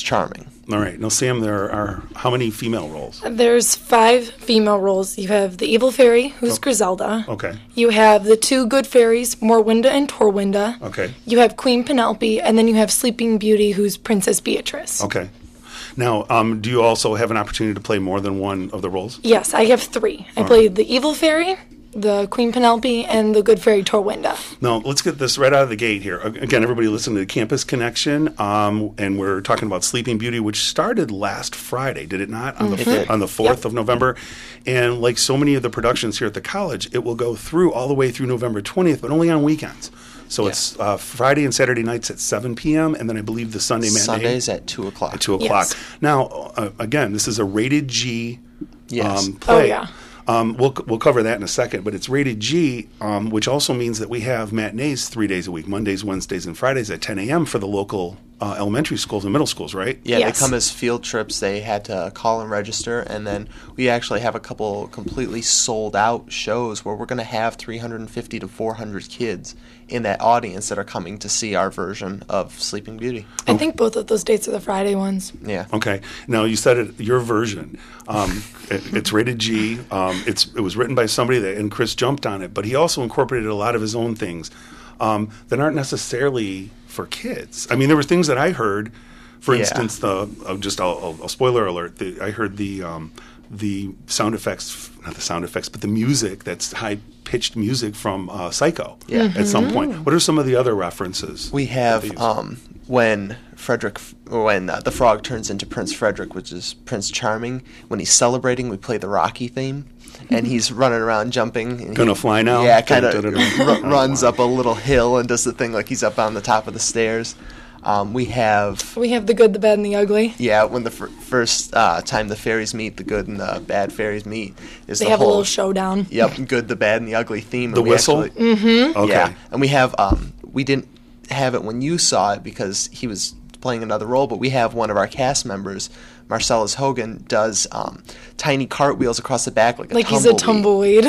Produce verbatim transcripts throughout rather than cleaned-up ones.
Charming. All right. Now, Sam, there are how many female roles? There's five female roles. You have the evil fairy, who's oh. Griselda. Okay. You have the two good fairies, Morwinda and Torwinda. Okay. You have Queen Penelope, and then you have Sleeping Beauty, who's Princess Beatrice. Okay. Now, um, do you also have an opportunity to play more than one of the roles? Yes, I have three. I All played right. the evil fairy, the Queen Penelope, and the good fairy Torwinda. Now, let's get this right out of the gate here. Again, everybody listen to the Campus Connection, um, and we're talking about Sleeping Beauty, which started last Friday, did it not? On mm-hmm. the on the fourth yep. of November. And like so many of the productions here at the college, it will go through all the way through November twentieth, but only on weekends. So yeah. it's uh, Friday and Saturday nights at seven p.m., and then I believe the Sunday matinee. Sundays at two o'clock. At two o'clock. Yes. Now, uh, again, this is a rated G yes. um, play. Oh, yeah. Um, we'll we'll cover that in a second, but it's rated G, um, which also means that we have matinees three days a week, Mondays, Wednesdays, and Fridays at ten a.m. for the local uh, elementary schools and middle schools, right? Yeah, yes. they come as field trips. They had to call and register, and then we actually have a couple completely sold-out shows where we're going to have three hundred fifty to four hundred kids in that audience that are coming to see our version of Sleeping Beauty. I think both of those dates are the Friday ones. Yeah. Okay. Now, you said it, your version. Um, it, it's rated G. Um, it's it was written by somebody that, and Chris jumped on it, but he also incorporated a lot of his own things um, that aren't necessarily for kids. I mean, there were things that I heard. For yeah. instance, the uh, just a, a spoiler alert. The, I heard the um, the sound effects, not the sound effects, but the music that's high pitched music from uh, Psycho. Yeah. At some point. What are some of the other references? We have um, when Frederick, when uh, the frog turns into Prince Frederick, which is Prince Charming. When he's celebrating, we play the Rocky theme, and he's running around jumping. And Gonna he, fly now. Yeah, kind of r- runs up a little hill and does the thing like he's up on the top of the stairs. Um, we have We have the good, the bad, and the ugly. yeah. When the f- first uh, time the fairies meet, the good and the bad fairies meet, is They the have whole a little showdown. Yep, good, the bad, and the ugly theme. The and we whistle? Actually, Mm-hmm. Okay. Yeah, and we have um, we didn't have it when you saw it because he was playing another role, but we have one of our cast members, Marcellus Hogan, does um, tiny cartwheels across the back like a Like tumbleweed. he's a tumbleweed.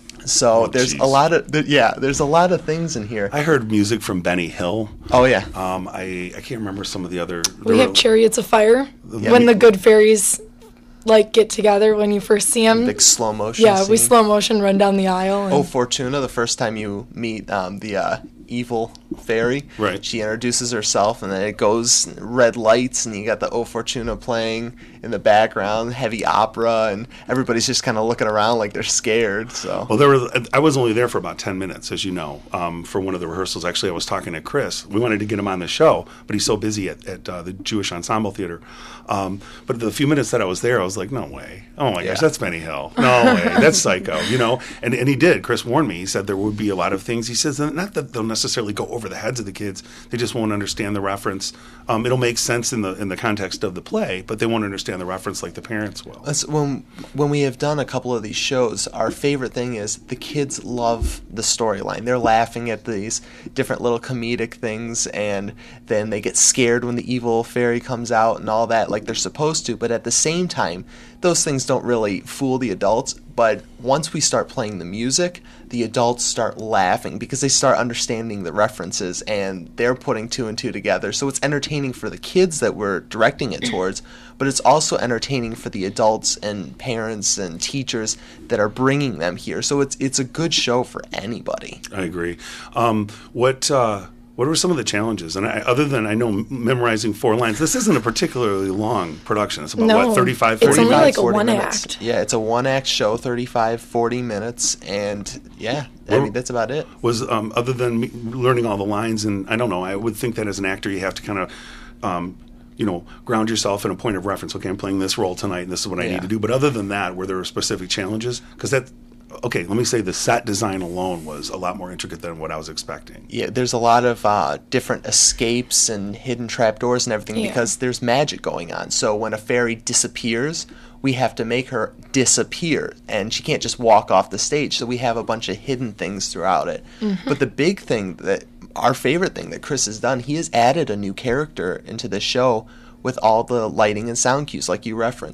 So Oh, there's geez. a lot of th- yeah, there's a lot of things in here. I heard music from Benny Hill. Oh yeah, Um, I, I can't remember some of the other. We have Chariots of Fire. Yeah. When the good fairies like get together when you first see them. big slow motion. Yeah, we scene. slow motion run down the aisle. And Oh, Fortuna, the first time you meet um, the uh, evil fairy, Right. she introduces herself, and then it goes red lights, and you got the O Fortuna playing in the background, heavy opera, and everybody's just kind of looking around like they're scared. So Well, there was. I was only there for about ten minutes, as you know, um, for one of the rehearsals. Actually, I was talking to Chris. We wanted to get him on the show, but he's so busy at, at uh, the Jewish Ensemble Theater. Um, but the few minutes that I was there, I was like, no way. Oh, my Yeah. gosh, that's Benny Hill. No way. That's Psycho, you know? And, and he did. Chris warned me. He said there would be a lot of things. He says, not that they'll necessarily go over the heads of the kids. They just won't understand the reference. Um, it'll make sense in the in the context of the play, but they won't understand the reference like the parents will. That's when when we have done a couple of these shows, our favorite thing is the kids love the storyline. They're laughing at these different little comedic things, and then they get scared when the evil fairy comes out and all that, like they're supposed to. But at the same time, those things don't really fool the adults. But once we start playing the music, the adults start laughing because they start understanding the references and they're putting two and two together. So it's entertaining for the kids that we're directing it towards, but it's also entertaining for the adults and parents and teachers that are bringing them here. So it's it's a good show for anybody. I agree. Um, what uh, what were some of the challenges? And I, other than I know m- memorizing four lines, this isn't a particularly long production. It's about No, what thirty-five, it's forty only minutes. like a forty one minutes. act. Yeah, it's a one act show, thirty-five, forty minutes, and yeah, I Well- mean that's about it. Was um, other than me learning all the lines, and I don't know. I would think that as an actor, you have to kind of. Um, you know, ground yourself in a point of reference. Okay, I'm playing this role tonight, and this is what I Yeah. need to do. But other than that, were there specific challenges? Because that, okay, let me say the set design alone was a lot more intricate than what I was expecting. Yeah, there's a lot of uh, different escapes and hidden trapdoors and everything Yeah. because there's magic going on. So when a fairy disappears, we have to make her disappear, and she can't just walk off the stage. So we have a bunch of hidden things throughout it. Mm-hmm. But the big thing that our favorite thing that Chris has done, he has added a new character into the show with all the lighting and sound cues, like you referenced.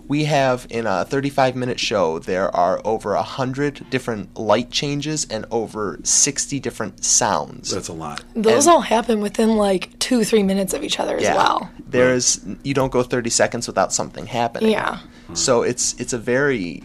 We have, in a thirty-five minute show, there are over one hundred different light changes and over sixty different sounds. That's a lot. Those And- all happen within like two, three minutes of each other as well. There's, you don't go thirty seconds without something happening. Yeah. So it's it's a very,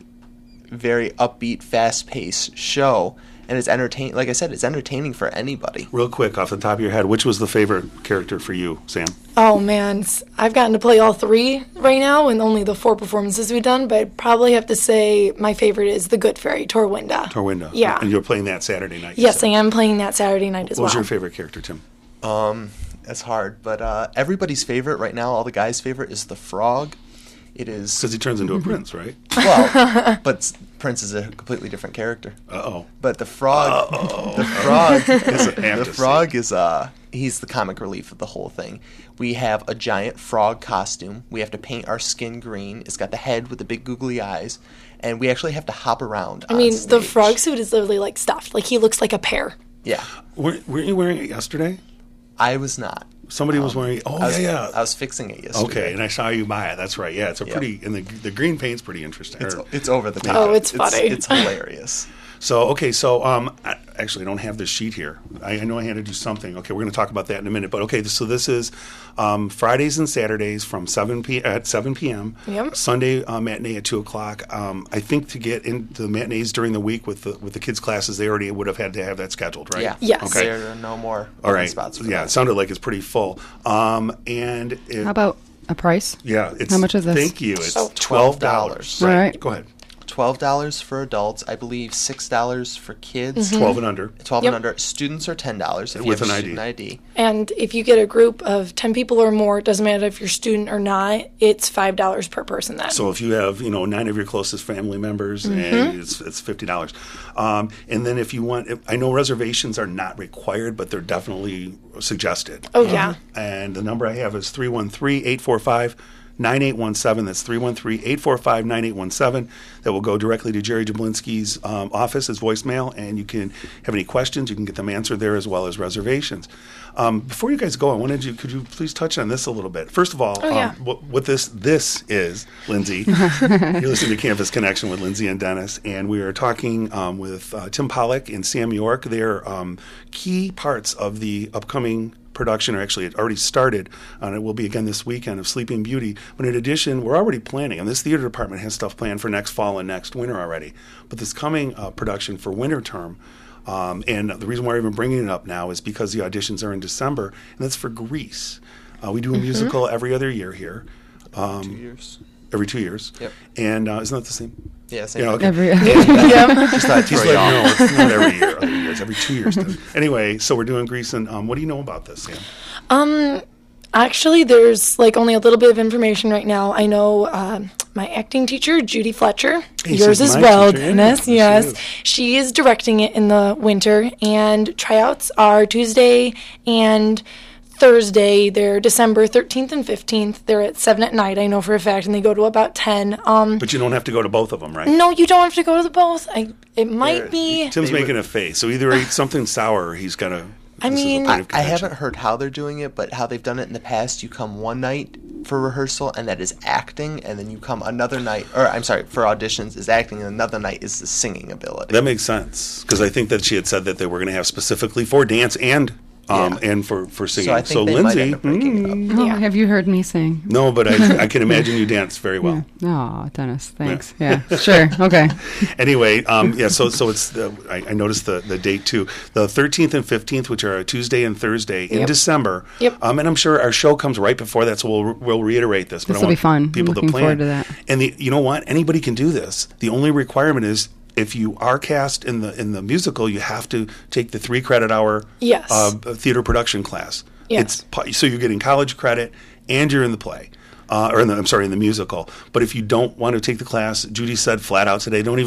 very upbeat, fast-paced show, and it's entertain. Like I said, it's entertaining for anybody. Real quick, off the top of your head, which was the favorite character for you, Sam? Oh man, s- I've gotten to play all three right now and only the four performances we've done, but I'd probably have to say my favorite is the Good Fairy, Torwinda. Torwinda. Yeah. And you're playing that Saturday night. you Yes, said. I am playing that Saturday night as What was well. your favorite character, Tim? Um, that's hard, but uh, everybody's favorite right now, all the guys' favorite, is the frog. It is Because he turns into a prince, right? well, but s- Prince is a completely different character. Uh-oh. But the frog, the frog, is, I have the to see. frog is uh, he's the comic relief of the whole thing. We have a giant frog costume. We have to paint our skin green. It's got the head with the big googly eyes, and we actually have to hop around. I mean, the frog suit is literally like stuffed. Like he looks like a pear. Yeah, Weren't, weren't you wearing it yesterday? I was not. Somebody was wearing. Oh I was, yeah, yeah. I was fixing it yesterday. Okay, and I saw you buy it. That's right. Yeah, it's a Yep. pretty, and the the green paint's pretty interesting. It's, Or- it's over the top. Oh, it's funny. It's, hilarious. So okay, so um, I, actually, I don't have this sheet here. I, I know I had to do something. Okay, we're going to talk about that in a minute. But okay, so this is um, Fridays and Saturdays from seven p at seven p.m. Yep. Sunday uh, matinee at two o'clock. Um, I think to get into the matinees during the week with the with the kids' classes, they already would have had to have that scheduled, right? Yeah. Yes. Okay. There are no more All open right. spots for Yeah, that. it sounded like it's pretty full. Um, and it, How about a price? yeah, it's How much is this? Thank you. It's Oh, twelve dollars. $12. Right. All right. Go ahead. twelve dollars for adults. I believe six dollars for kids. Twelve and under. twelve Yep. and under. Students are ten dollars if you With have a an I D. student I D. And if you get a group of ten people or more, it doesn't matter if you're a student or not, it's five dollars per person then. So if you have, you know, nine of your closest family members, Mm-hmm. and it's, it's fifty dollars. Um, and then if you want, if, I know reservations are not required, but they're definitely suggested. Oh, yeah. And the number I have is three one three, eight four five, nine eight one seven. That's three one three, eight four five, nine eight one seven. That will go directly to Jerry Jablinski's um, office, his voicemail, and you can have any questions. You can get them answered there as well as reservations. Um, before you guys go, I wanted you, could you please touch on this a little bit? First of all, Oh, yeah. um, what, what this this is, Lindsay. You're listening to Campus Connection with Lindsay and Dennis, and we are talking um, with uh, Tim Pollock and Sam York. They're um, key parts of the upcoming production, or actually it already started, and it will be again this weekend, of Sleeping Beauty. But in addition, we're already planning, and this theater department has stuff planned for next fall and next winter already. But this coming uh, production for winter term, um, and the reason why we're even bringing it up now is because the auditions are in December, and that's for Grease. Uh, we do a musical every other year here. Um, Two years. Every two years. Yep. And uh, isn't that the same? Yeah, same Yeah, thing. okay. Every Just thought I'd He's throw like, you off. no, it's not every year. Other years, every two years. Anyway, so we're doing Grease, and um, what do you know about this, Sam? Um, actually, there's like only a little bit of information right now. I know um, my acting teacher, Judy Fletcher, Hey, yours she's as my well, teacher, yeah. Dennis. Yes, she Yes, is. she is directing it in the winter, and tryouts are Tuesday and Thursday. They're December thirteenth and fifteenth. They're at seven at night, I know for a fact, and they go to about ten. Um, But you don't have to go to both of them, right? no, you don't have to go to the both. I, it might They're- be. Tim's They making were- a face, so either eat something sour or he's got to. I mean- I, I haven't heard how they're doing it, but how they've done it in the past, you come one night for rehearsal, and that is acting, and then you come another night, or I'm sorry, for auditions is acting, and another night is the singing ability. That makes sense, because I think that she had said that they were going to have specifically for dance and um, Yeah. and for, for singing. so I think they might Lindsay, end up breaking it up. Oh, Yeah. have you heard me sing? no, but I, I can imagine you dance very well. Oh, Dennis, thanks. Yeah, sure. Okay. Anyway, um, yeah. So, so it's the, I, I noticed the, the date too. The thirteenth and fifteenth, which are a Tuesday and Thursday in Yep. December. Yep. Um, and I'm sure our show comes right before that, so we'll we'll reiterate this. But I This'll want be fun. I'm people to looking plan. forward to that. And the, you know what? Anybody can do this. The only requirement is, if you are cast in the in the musical, you have to take the three credit hour Yes. uh, theater production class. Yes. It's pa- so you're getting college credit and you're in the play. Uh, or in the, I'm sorry, in the musical. But if you don't want to take the class, Judy said flat out today, don't even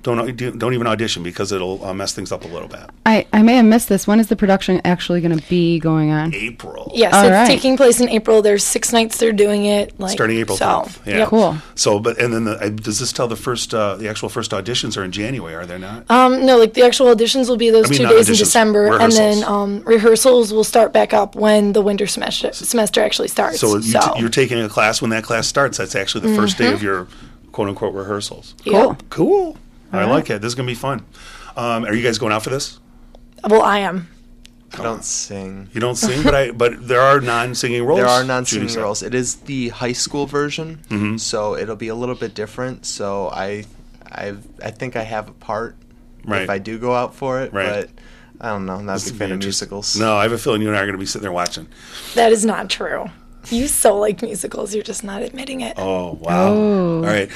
Don't don't even audition because it'll uh, mess things up a little bit. I, I may have missed this. When is the production actually going to be going on? April. Yes, All it's right. taking place in April. There's six nights they're doing it. Like, Starting April so, twelfth. Yeah. yep. Cool. So, but and then the, uh, does this tell the first uh, the actual first auditions are in January? Are they not? Um, no, like the actual auditions will be those I mean, two not days in auditions, December, and rehearsals. then um, rehearsals will start back up when the winter semester semester actually starts. so you so. t- you're taking a class when that class starts. That's actually the first day of your quote unquote rehearsals. Cool. Cool. I right. like it. This is gonna be fun. Um, are you guys going out for this? Well, I am. I don't sing. You don't sing, but I but there are non-singing roles. There are Judy non-singing said. roles. It is the high school version, Mhm. so it'll be a little bit different. So I, I, I think I have a part Right. if I do go out for it. Right. But I don't know. I'm not a This big would fan be of interesting. musicals. No, I have a feeling you and I are going to be sitting there watching. That is not true. You so like musicals. You're just not admitting it. Oh wow! Oh. All right.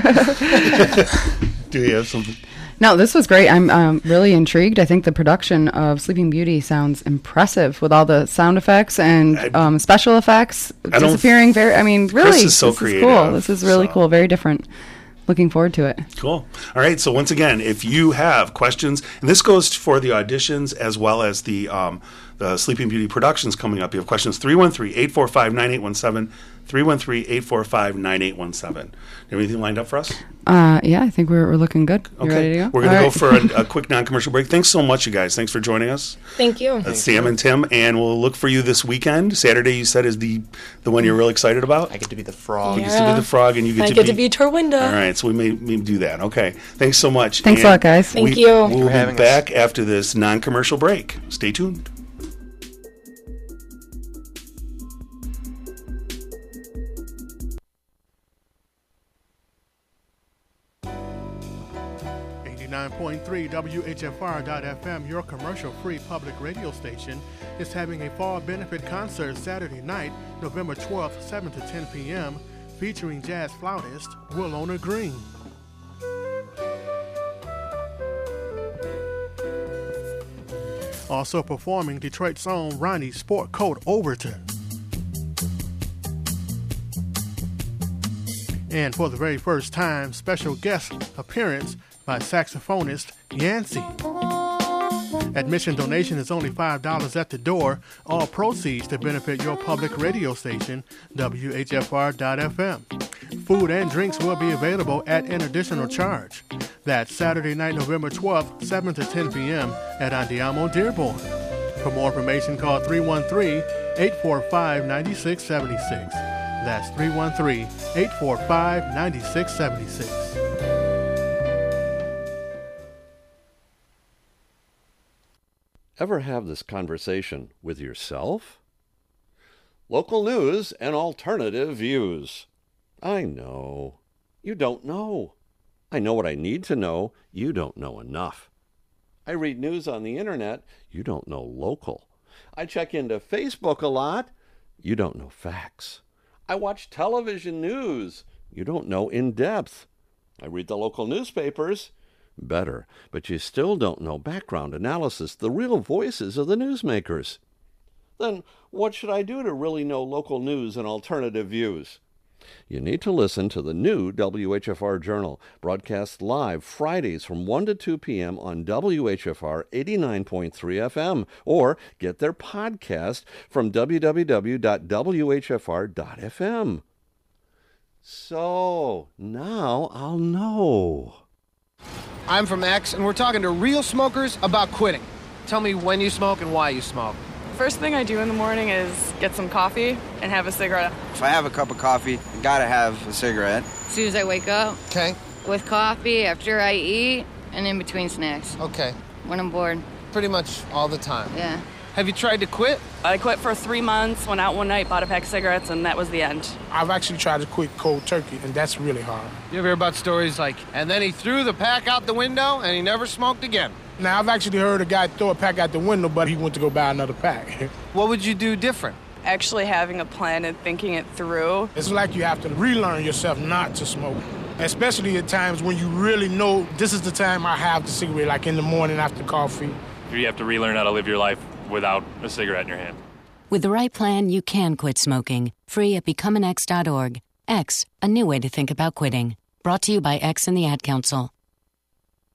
Do you have something? No, this was great. I'm um, really intrigued. I think the production of Sleeping Beauty sounds impressive with all the sound effects and I- um, special effects don't disappearing. Very, I mean, really, is so this creative, is cool. This is really so- cool. Very different. Looking forward to it. Cool. All right. So once again, if you have questions, and this goes for the auditions as well as the um, the Sleeping Beauty productions coming up. You have questions, three one three, eight four five, nine eight one seven, three one three, eight four five, nine eight one seven. Do you have anything lined up for us? Uh, yeah, I think we're, we're looking good. You ready to go? We're going to All go right. for a, a quick non-commercial break. Thanks so much, you guys. Thanks for joining us. Thank you. That's Sam and Tim, and we'll look for you this weekend. Saturday, you said, is the the one you're really excited about? I get to be the frog. You get to be the frog, and you get I to get be... to be Torwinda. All right, so we may, may do that. Okay. Thanks so much. Thanks a And lot, guys. Thank we, you. We'll for be having us. back after this non-commercial break. Stay tuned. eighty-nine point three W H F R dot F M, your commercial-free public radio station, is having a fall benefit concert Saturday night, November twelfth, seven to ten p.m., featuring jazz flautist Willona Green. Also performing Detroit's own Ronnie Sport Coat Overton. And for the very first time, special guest appearance by saxophonist Yancey. Admission donation is only five dollars at the door. All proceeds to benefit your public radio station, W H F R dot F M. Food and drinks will be available at an additional charge. That's Saturday night, November twelfth, seven to ten p.m. at Andiamo Dearborn. For more information, call three one three, eight four five, nine six seven six. That's three one three, eight four five, nine six seven six. Ever have this conversation with yourself? Local news and alternative views. I know. You don't know. I know what I need to know. You don't know enough. I read news on the internet. You don't know local. I check into Facebook a lot. You don't know facts. I watch television news. You don't know in depth. I read the local newspapers. Better, but you still don't know background analysis, the real voices of the newsmakers. Then what should I do to really know local news and alternative views? You need to listen to the new W H F R Journal, broadcast live Fridays from one to two p.m. on W H F R eighty-nine point three F M, or get their podcast from w w w dot w h f r dot f m. So, now I'll know. I'm from X, and we're talking to real smokers about quitting. Tell me when you smoke and why you smoke. First thing I do in the morning is get some coffee and have a cigarette. If I have a cup of coffee, I gotta have a cigarette. As soon as I wake up. Okay. With coffee, after I eat, and in between snacks. Okay. When I'm bored. Pretty much all the time. Yeah. Have you tried to quit? I quit for three months, went out one night, bought a pack of cigarettes, and that was the end. I've actually tried to quit cold turkey, and that's really hard. You ever hear about stories like, and then he threw the pack out the window and he never smoked again? Now, I've actually heard a guy throw a pack out the window, but he went to go buy another pack. What would you do different? Actually having a plan and thinking it through. It's like you have to relearn yourself not to smoke, especially at times when you really know this is the time I have the cigarette, like in the morning after coffee. You have to relearn how to live your life without a cigarette in your hand. With the right plan, you can quit smoking. Free at become an x dot org. X, a new way to think about quitting. Brought to you by X and the Ad Council.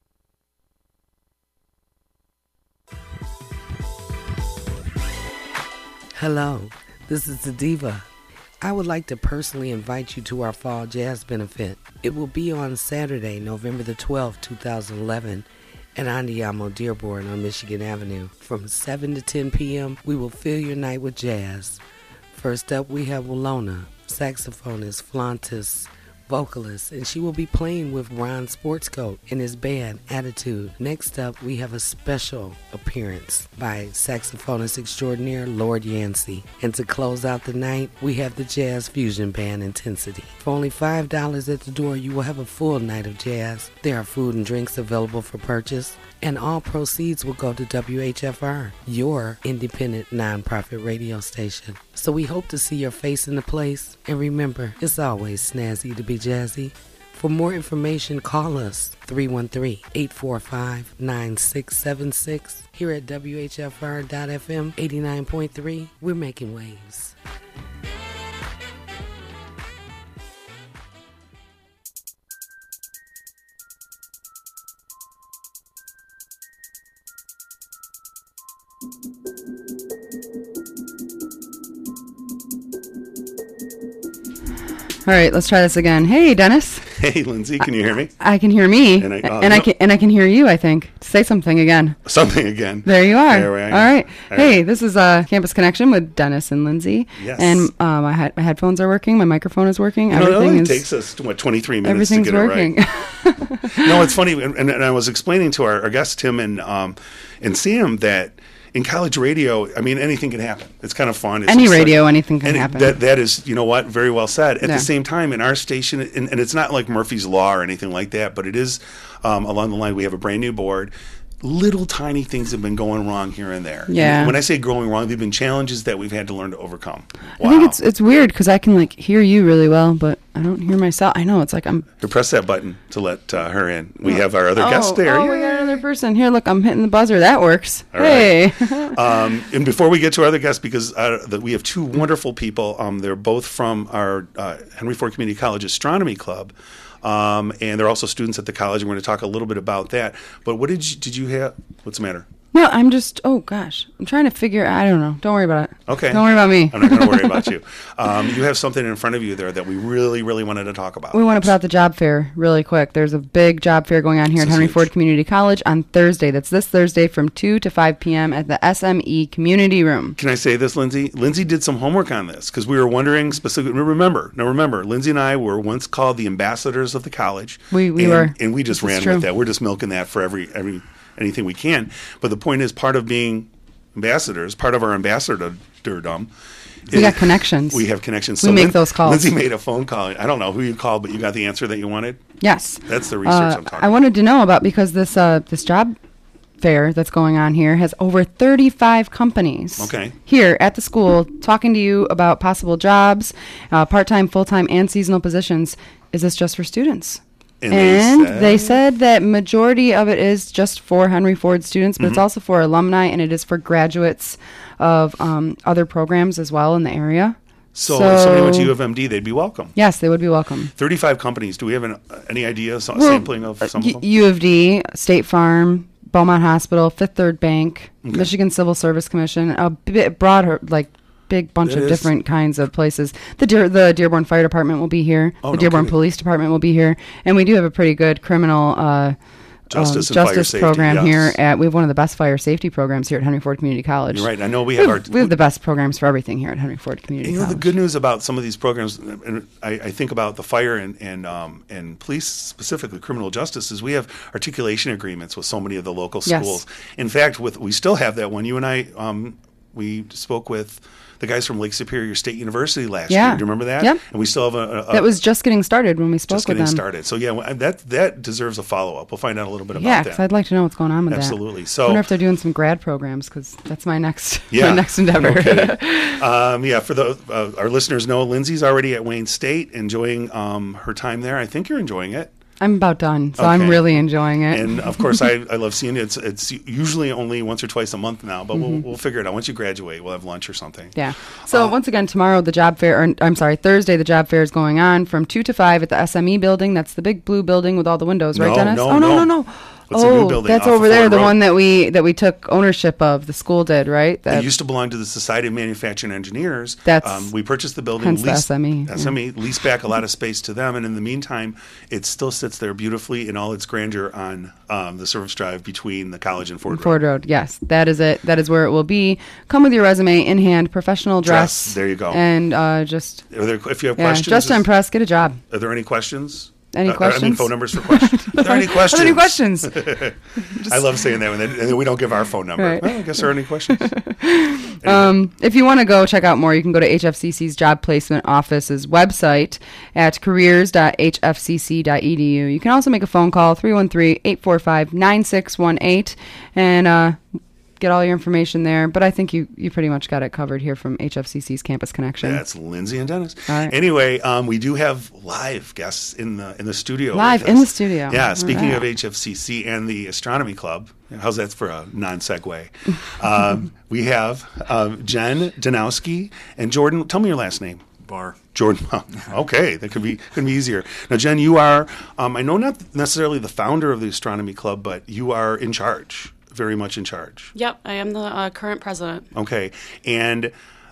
Hello, this is the Diva. I would like to personally invite you to our Fall Jazz Benefit. It will be on Saturday, November the twelfth, two thousand eleven, at Andiamo Dearborn on Michigan Avenue. From seven to ten p.m., we will fill your night with jazz. First up, we have Walona, saxophonist, flautist, vocalist, and she will be playing with Ron Sportscoat and his band, Attitude. Next up, we have a special appearance by saxophonist extraordinaire Lord Yancey. And to close out the night, we have the jazz fusion band, Intensity. For only five dollars at the door, you will have a full night of jazz. There are food and drinks available for purchase, and all proceeds will go to W H F R, your independent nonprofit radio station. So we hope to see your face in the place. And remember, it's always snazzy to be jazzy. For more information, call us three one three, eight four five, nine six seven six. Here at W H F R dot F M eighty-nine point three, we're making waves. All right, let's try this again. Hey, Dennis. Hey, Lindsay, can you hear me? I can hear me, And I- uh, and I no. can and I can hear you. I think. Say something again. Something again. There you are. There I am. All right. All Hey, right. this is uh, Campus Connection with Dennis and Lindsay. Yes. And uh, my, he- my headphones are working. My microphone is working. You know, it Everything only is. takes us, what, twenty-three minutes everything's to get working. it right. No, it's funny, and, and, and I was explaining to our, our guests, Tim and um, and Sam, that in college radio, I mean, anything can happen. It's kind of fun. It's Any just like- radio, anything can and it- happen. That, that is, you know what, very well said. At Yeah. the same time, in our station, and, and it's not like Murphy's Law or anything like that, but it is um, along the line, we have a brand new board. Little tiny things have been going wrong here and there. Yeah. And when I say going wrong, they've been challenges that we've had to learn to overcome. I think it's it's weird because I can like hear you really well, but I don't hear myself. I know it's like I'm. To press that button to let uh, her in. We have our other oh, guest there. Oh, we got another person here. Look, I'm hitting the buzzer. That works. All hey. um, and before we get to our other guests, because uh, the, we have two wonderful people. Um, they're both from our uh, Henry Ford Community College Astronomy Club, um, and they're also students at the college. And we're going to talk a little bit about that. But what did you, did you have? What's the matter? No, I'm just. Oh gosh, I'm trying to figure. I don't know. Don't worry about it. Okay. Don't worry about me. I'm not going to worry about you. Um, you have something in front of you there that we really, really wanted to talk about. We want to put out the job fair really quick. There's a big job fair going on here This at is Henry huge. Ford Community College on Thursday. That's this Thursday from two to five p.m. at the S M E Community Room. Can I say this, Lindsay? Lindsay did some homework on this because we were wondering specifically. Remember, now remember, Lindsay and I were once called the ambassadors of the college. We- we and, were. and we just This is ran true. with that. We're just milking that for every every anything we can. But the point is, part of being ambassadors, part of our ambassadordom. We got connections. We have connections. We make those calls. Lindsay made a phone call. I don't know who you called, but you got the answer that you wanted. Yes. That's the research Uh, I'm talking I wanted to know about because this uh, this job fair that's going on here has over thirty-five companies. Okay. Here at the school talking to you about possible jobs, uh, part-time, full-time, and seasonal positions. Is this just for students? And they And said- they said that majority of it is just for Henry Ford students, but it's Mhm. also for alumni and it is for graduates of um, other programs as well in the area. So, if somebody went to U of M D, they'd be welcome. Yes, they would be welcome. thirty-five companies. Do we have an, uh, any idea, so, Well, sampling of some U- of them? U of D, State Farm, Beaumont Hospital, Fifth Third Bank, Okay. Michigan Civil Service Commission, a bit broader, like big bunch It of is. different kinds of places. The Dear, the Dearborn Fire Department will be here. Oh, the no Dearborn kidding. Police Department will be here, and we do have a pretty good criminal uh, Justice um, and fire justice safety, program yes. here. At we have one of the best fire safety programs here at Henry Ford Community College. You're right. I know we have our- we have the best programs for everything here at Henry Ford Community You know, College. the good news about some of these programs, and I, I think about the fire and and, um, and police, specifically criminal justice, is we have articulation agreements with so many of the local Yes. schools. In fact, with we still have that one. You and I, um, we spoke with the guys from Lake Superior State University last Yeah. year. Do you remember that? Yep. And we still have a, a, that was just getting started when we spoke just with getting them. started. So yeah, well, that that deserves a follow up. We'll find out a little bit about Yeah, that. because I'd like to know what's going on with Absolutely. that. So- I wonder if they're doing some grad programs because that's my next Yeah, my next endeavor. no kidding. um, yeah, for the uh, our listeners know, Lindsay's already at Wayne State, enjoying um, her time there. I think you're enjoying it. I'm about done, so Okay. I'm really enjoying it. And of course, I, I love seeing it. It's it's usually only once or twice a month now, but we'll Mhm. we'll figure it out. Once you graduate, we'll have lunch or something. Yeah. So Uh, once again, tomorrow the job fair, or I'm sorry, Thursday the job fair is going on from two to five at the S M E building. That's the big blue building with all the windows, right, No, Dennis? no, oh no, no. no, no. What's the oh, new building? that's off of over there, Ford the Road? one that we that we took ownership of. The school did, right? That, It used to belong to the Society of Manufacturing Engineers. That's um, we purchased the building, hence the leased, S M E, S M E, leased back a lot of space to them, and in the meantime, it still sits there beautifully in all its grandeur on um, the service drive between the college and Ford Road. Ford Road, yes, that is it. That is where it will be. Come with your resume in hand, professional dress. Dress, there you go. And uh, just Are there, if you have yeah, questions, just to impress, get a job. Are there any questions? Any Uh, questions? I mean, phone numbers for questions. Are there any questions? Are there any questions? I love saying that when they, and then we don't give our phone number. Right. Well, I guess there are any questions. Um, if you want to go check out more, you can go to H F C C's Job Placement Office's website at careers dot h f c c dot e d u. You can also make a phone call, three one three, eight four five, nine six one eight, and uh, get all your information there. But I think you, you pretty much got it covered here from H F C C's Campus Connection. That's Lindsay and Dennis. All right. Anyway, um, we do have live guests in the in the studio. Live with in us. the studio. Yeah. All Speaking right. of H F C C and the Astronomy Club, how's that for a non segue? um, we have uh, Jen Danowski and Jordan. Tell me your last name. Barr. Jordan. Okay, that could be could be easier. Now, Jen, you are um, I know not necessarily the founder of the Astronomy Club, but you are in charge. Very much in charge. Yep, I am the uh, current president. Okay. And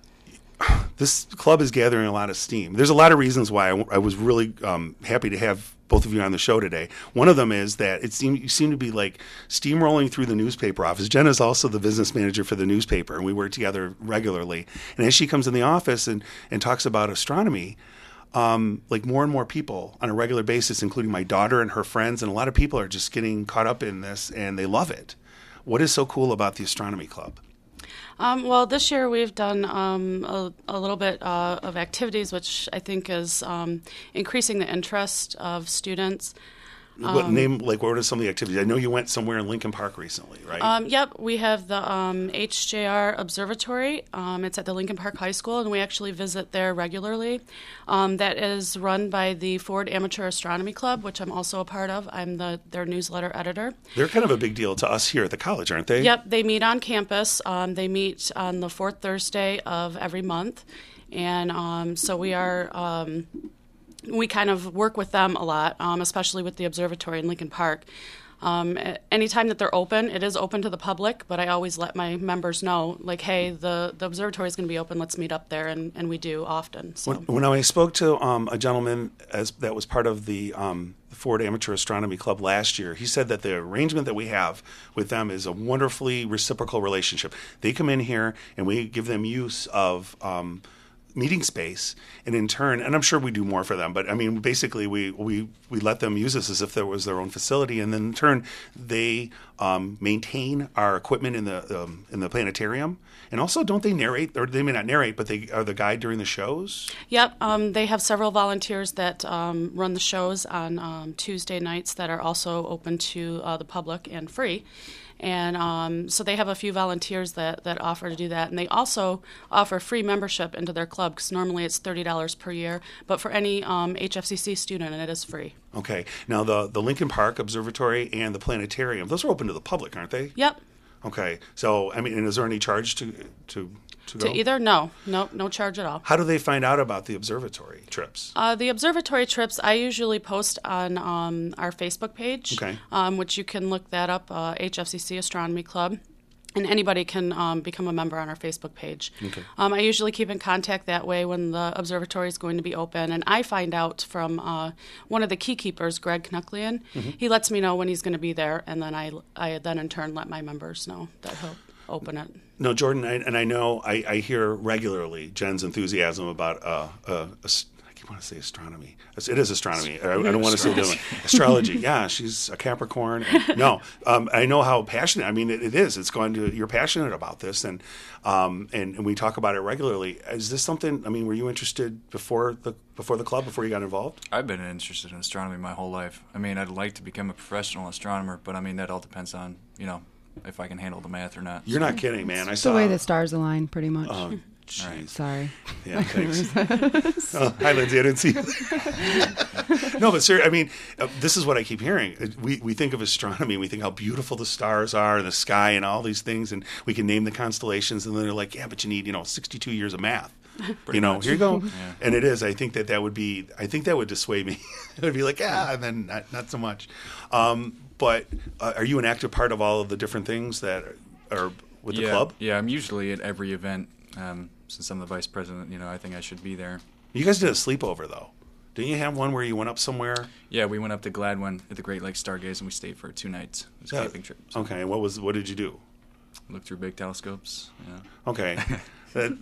this club is gathering a lot of steam. There's a lot of reasons why I, w- I was really um, happy to have both of you on the show today. One of them is that it seem, you seem to be like steamrolling through the newspaper office. Jen is also the business manager for the newspaper, and we work together regularly. And as she comes in the office and, and talks about astronomy, Um, like more and more people on a regular basis, including my daughter and her friends, and a lot of people are just getting caught up in this, and they love it. What is so cool about the Astronomy Club? Um, well, this year we've done um, a, a little bit uh, of activities, which I think is um, increasing the interest of students. What Um, name, like, what are some of the activities? I know you went somewhere in Lincoln Park recently, right? Um, yep, we have the um, H J R Observatory. Um, it's at the Lincoln Park High School, and we actually visit there regularly. Um, that is run by the Ford Amateur Astronomy Club, which I'm also a part of. I'm the their newsletter editor. They're kind of a big deal to us here at the college, aren't they? Yep, they meet on campus. Um, they meet on the fourth Thursday of every month, and um, so we are. Um, We kind of work with them a lot, um, especially with the observatory in Lincoln Park. Um, a- anytime that they're open, it is open to the public, but I always let my members know, like, hey, the, the observatory is going to be open, let's meet up there, and, and we do often. So. When, when I spoke to um, a gentleman as that was part of the um, Ford Amateur Astronomy Club last year, he said that the arrangement that we have with them is a wonderfully reciprocal relationship. They come in here and we give them use of um, meeting space, and in turn, and I'm sure we do more for them, but I mean, basically, we we, we let them use this as if there was their own facility, and then in turn, they um, maintain our equipment in the um, in the planetarium, and also, don't they narrate, or they may not narrate, but they are the guide during the shows? Yep, um, they have several volunteers that um, run the shows on um, Tuesday nights that are also open to uh, the public and free. And um, so they have a few volunteers that, that offer to do that. And they also offer free membership into their club, because normally it's thirty dollars per year. But for any um, H F C C student, it is free. Okay. Now, the, the Lincoln Park Observatory and the planetarium, those are open to the public, aren't they? Yep. Okay. So, I mean, and is there any charge to to, to go? To either? No. No, no charge at all. How do they find out about the observatory trips? Uh, the observatory trips, I usually post on um, our Facebook page, Okay. um, which you can look that up, uh, H F C C Astronomy Club. And anybody can um, become a member on our Facebook page. Okay. Um, I usually keep in contact that way when the observatory is going to be open. And I find out from uh, one of the key keepers, Greg Knucklian. Mhm. He lets me know when he's going to be there, and then I, I then in turn let my members know that he'll open it. No, Jordan, I, and I know I, I hear regularly Jen's enthusiasm about uh, uh, ast- I keep want to say astronomy. It is astronomy. I, I don't want to say different. Astrology. Yeah, she's a Capricorn. And, no, um, I know how passionate. I mean, it, it is. It's going to. You're passionate about this, and um, and and we talk about it regularly. Is this something? I mean, were you interested before the before the club before you got involved? I've been interested in astronomy my whole life. I mean, I'd like to become a professional astronomer, but I mean, that all depends on, you know, if I can handle the math or not. You're not kidding, man. I It's saw the way the stars align, pretty much. Oh, Right. Sorry. Yeah, thanks. Oh, hi, Lindsay. I didn't see you. No, but seriously, I mean, uh, this is what I keep hearing. Uh, We we think of astronomy, and we think how beautiful the stars are, and the sky, and all these things, and we can name the constellations, and then they're like, yeah, but you need, you know, sixty-two years of math. you know, much. here you go. Yeah. And it is. I think that that would be, I think that would dissuade me. It would be like, ah, and then not, not so much. Um, but uh, are you an active part of all of the different things that are with yeah, the club? Yeah, I'm usually at every event. Um, since I'm the vice president, you know, I think I should be there. You guys did a sleepover, though. Didn't you have one where you went up somewhere? Yeah, we went up to Gladwin at the Great Lakes Stargaze, and we stayed for two nights. It was a Yeah. camping trip. Okay, what was what did you do? Look through big telescopes. Yeah. Okay. That,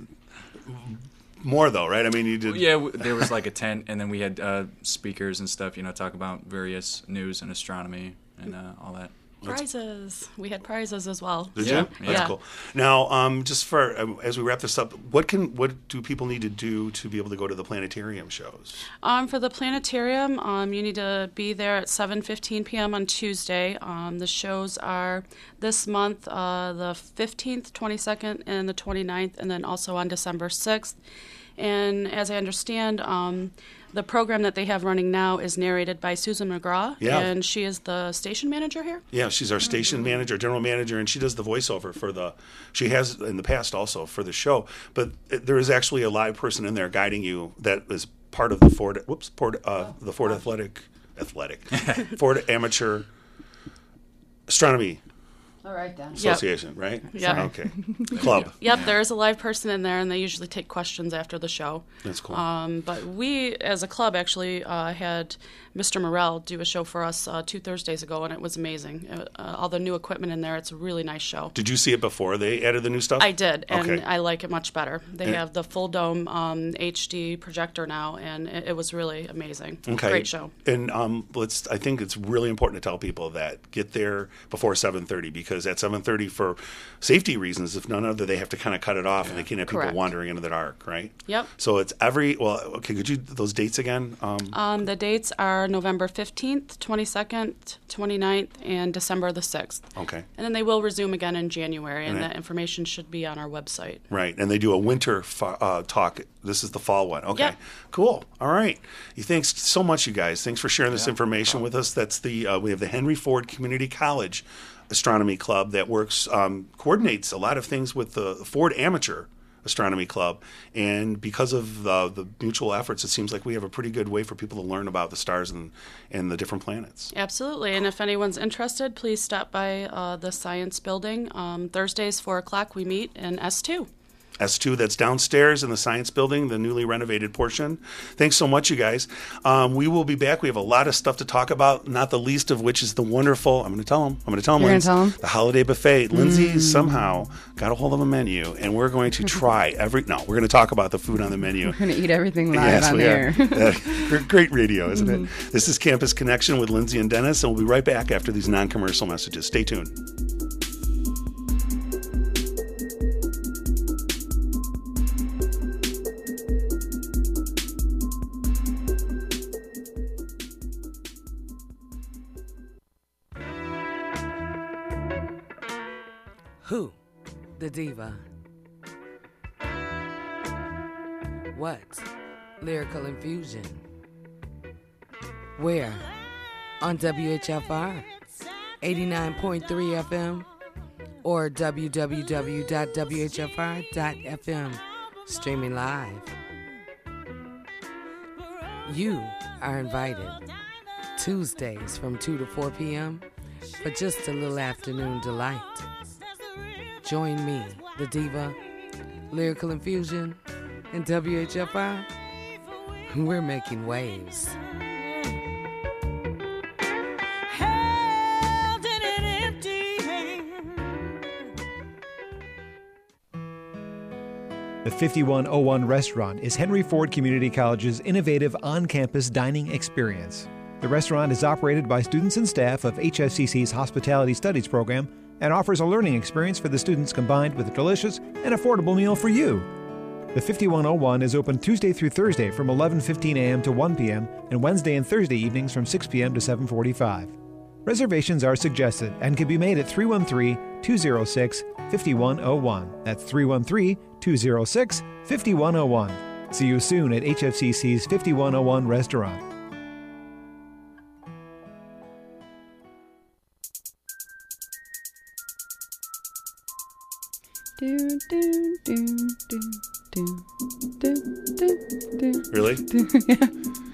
more, though, right? I mean, you did... Yeah, w- there was like a tent, and then we had uh, speakers and stuff, you know, talk about various news and astronomy and uh, all that. Prizes. We had prizes as well. Did Yeah. you? That's Yeah. cool. Now, um, just for um, as we wrap this up, what can what do people need to do to be able to go to the planetarium shows? Um, for the planetarium, um, you need to be there at seven fifteen p.m. on Tuesday. Um, the shows are this month, uh, the fifteenth, twenty-second, and the twenty-ninth, and then also on December sixth. And as I understand, um, the program that they have running now is narrated by Susan McGraw, Yeah. and she is the station manager here. Yeah, she's our station manager, general manager, and she does the voiceover for the. She has in the past also for the show, but it, there is actually a live person in there guiding you that is part of the Ford. Whoops, Ford, uh, the Ford Athletic, Athletic, Ford Amateur Astronomy All right, then. Association, right? Yep. Okay. Club. Yep, there is a live person in there, and they usually take questions after the show. That's cool. Um, but we, as a club, actually uh, had Mister Morrell do a show for us uh, two Thursdays ago, and it was amazing. Uh, uh, all the new equipment in there, it's a really nice show. Did you see it before they added the new stuff? I did, and Okay. I like it much better. They And- have the full dome um, H D projector now, and it, it was really amazing. Okay. Great show. And um, let's. I think it's really important to tell people that get there before seven thirty, because at seven thirty, for safety reasons, if none other, they have to kind of cut it off, and they can't have people Correct. wandering into the dark, right? Yep. So it's every. Well, okay. Could you those dates again? Um, Um, the dates are November fifteenth, twenty-second, twenty-ninth, and December the sixth. okay. And then they will resume again in January, and Right. that information should be on our website. Right, and they do a winter fa- uh, talk. This is the fall one. Okay, Yep. cool. All right. Thanks so much, you guys. Thanks for sharing this information with us. That's the uh, we have the Henry Ford Community College Astronomy Club that works um, coordinates a lot of things with the Ford Amateur Astronomy Club, and because of the, the mutual efforts, it seems like we have a pretty good way for people to learn about the stars and and the different planets. Absolutely. And if anyone's interested, please stop by uh, the Science Building. Um, Thursdays, four o'clock, we meet in S two. S two, that's downstairs in the Science Building, the newly renovated portion. Thanks so much, you guys. Um, we will be back. We have a lot of stuff to talk about, not the least of which is the wonderful, I'm going to tell them, I'm going to tell them, You're Lindsay, gonna tell 'em? the holiday buffet. Lindsay Mm. somehow got a hold of a menu, and we're going to try every, no, we're going to talk about the food on the menu. We're going to eat everything live Yes, on we the are. air. Uh, great radio, isn't it? Mhm. This is Campus Connection with Lindsay and Dennis, and we'll be right back after these non-commercial messages. Stay tuned. Who? The diva. What? Lyrical Infusion. Where? On W H F R eighty-nine point three F M or w w w dot w h f r dot f m, streaming live. You are invited Tuesdays from two to four p.m. for just a little afternoon delight. Join me, the diva, Lyrical Infusion, and W H F R. We're making waves. The fifty-one oh one restaurant is Henry Ford Community College's innovative on-campus dining experience. The restaurant is operated by students and staff of H F C C's Hospitality Studies program and offers a learning experience for the students combined with a delicious and affordable meal for you. The fifty-one oh one is open Tuesday through Thursday from eleven fifteen a.m. to one p.m. and Wednesday and Thursday evenings from six p.m. to seven forty-five. Reservations are suggested and can be made at three one three, two oh six, five one oh one. That's three one three, two oh six, five one oh one. See you soon at H F C C's fifty-one oh one restaurant. Do, do, do, do. do, do, do, do, Really? do. Yeah.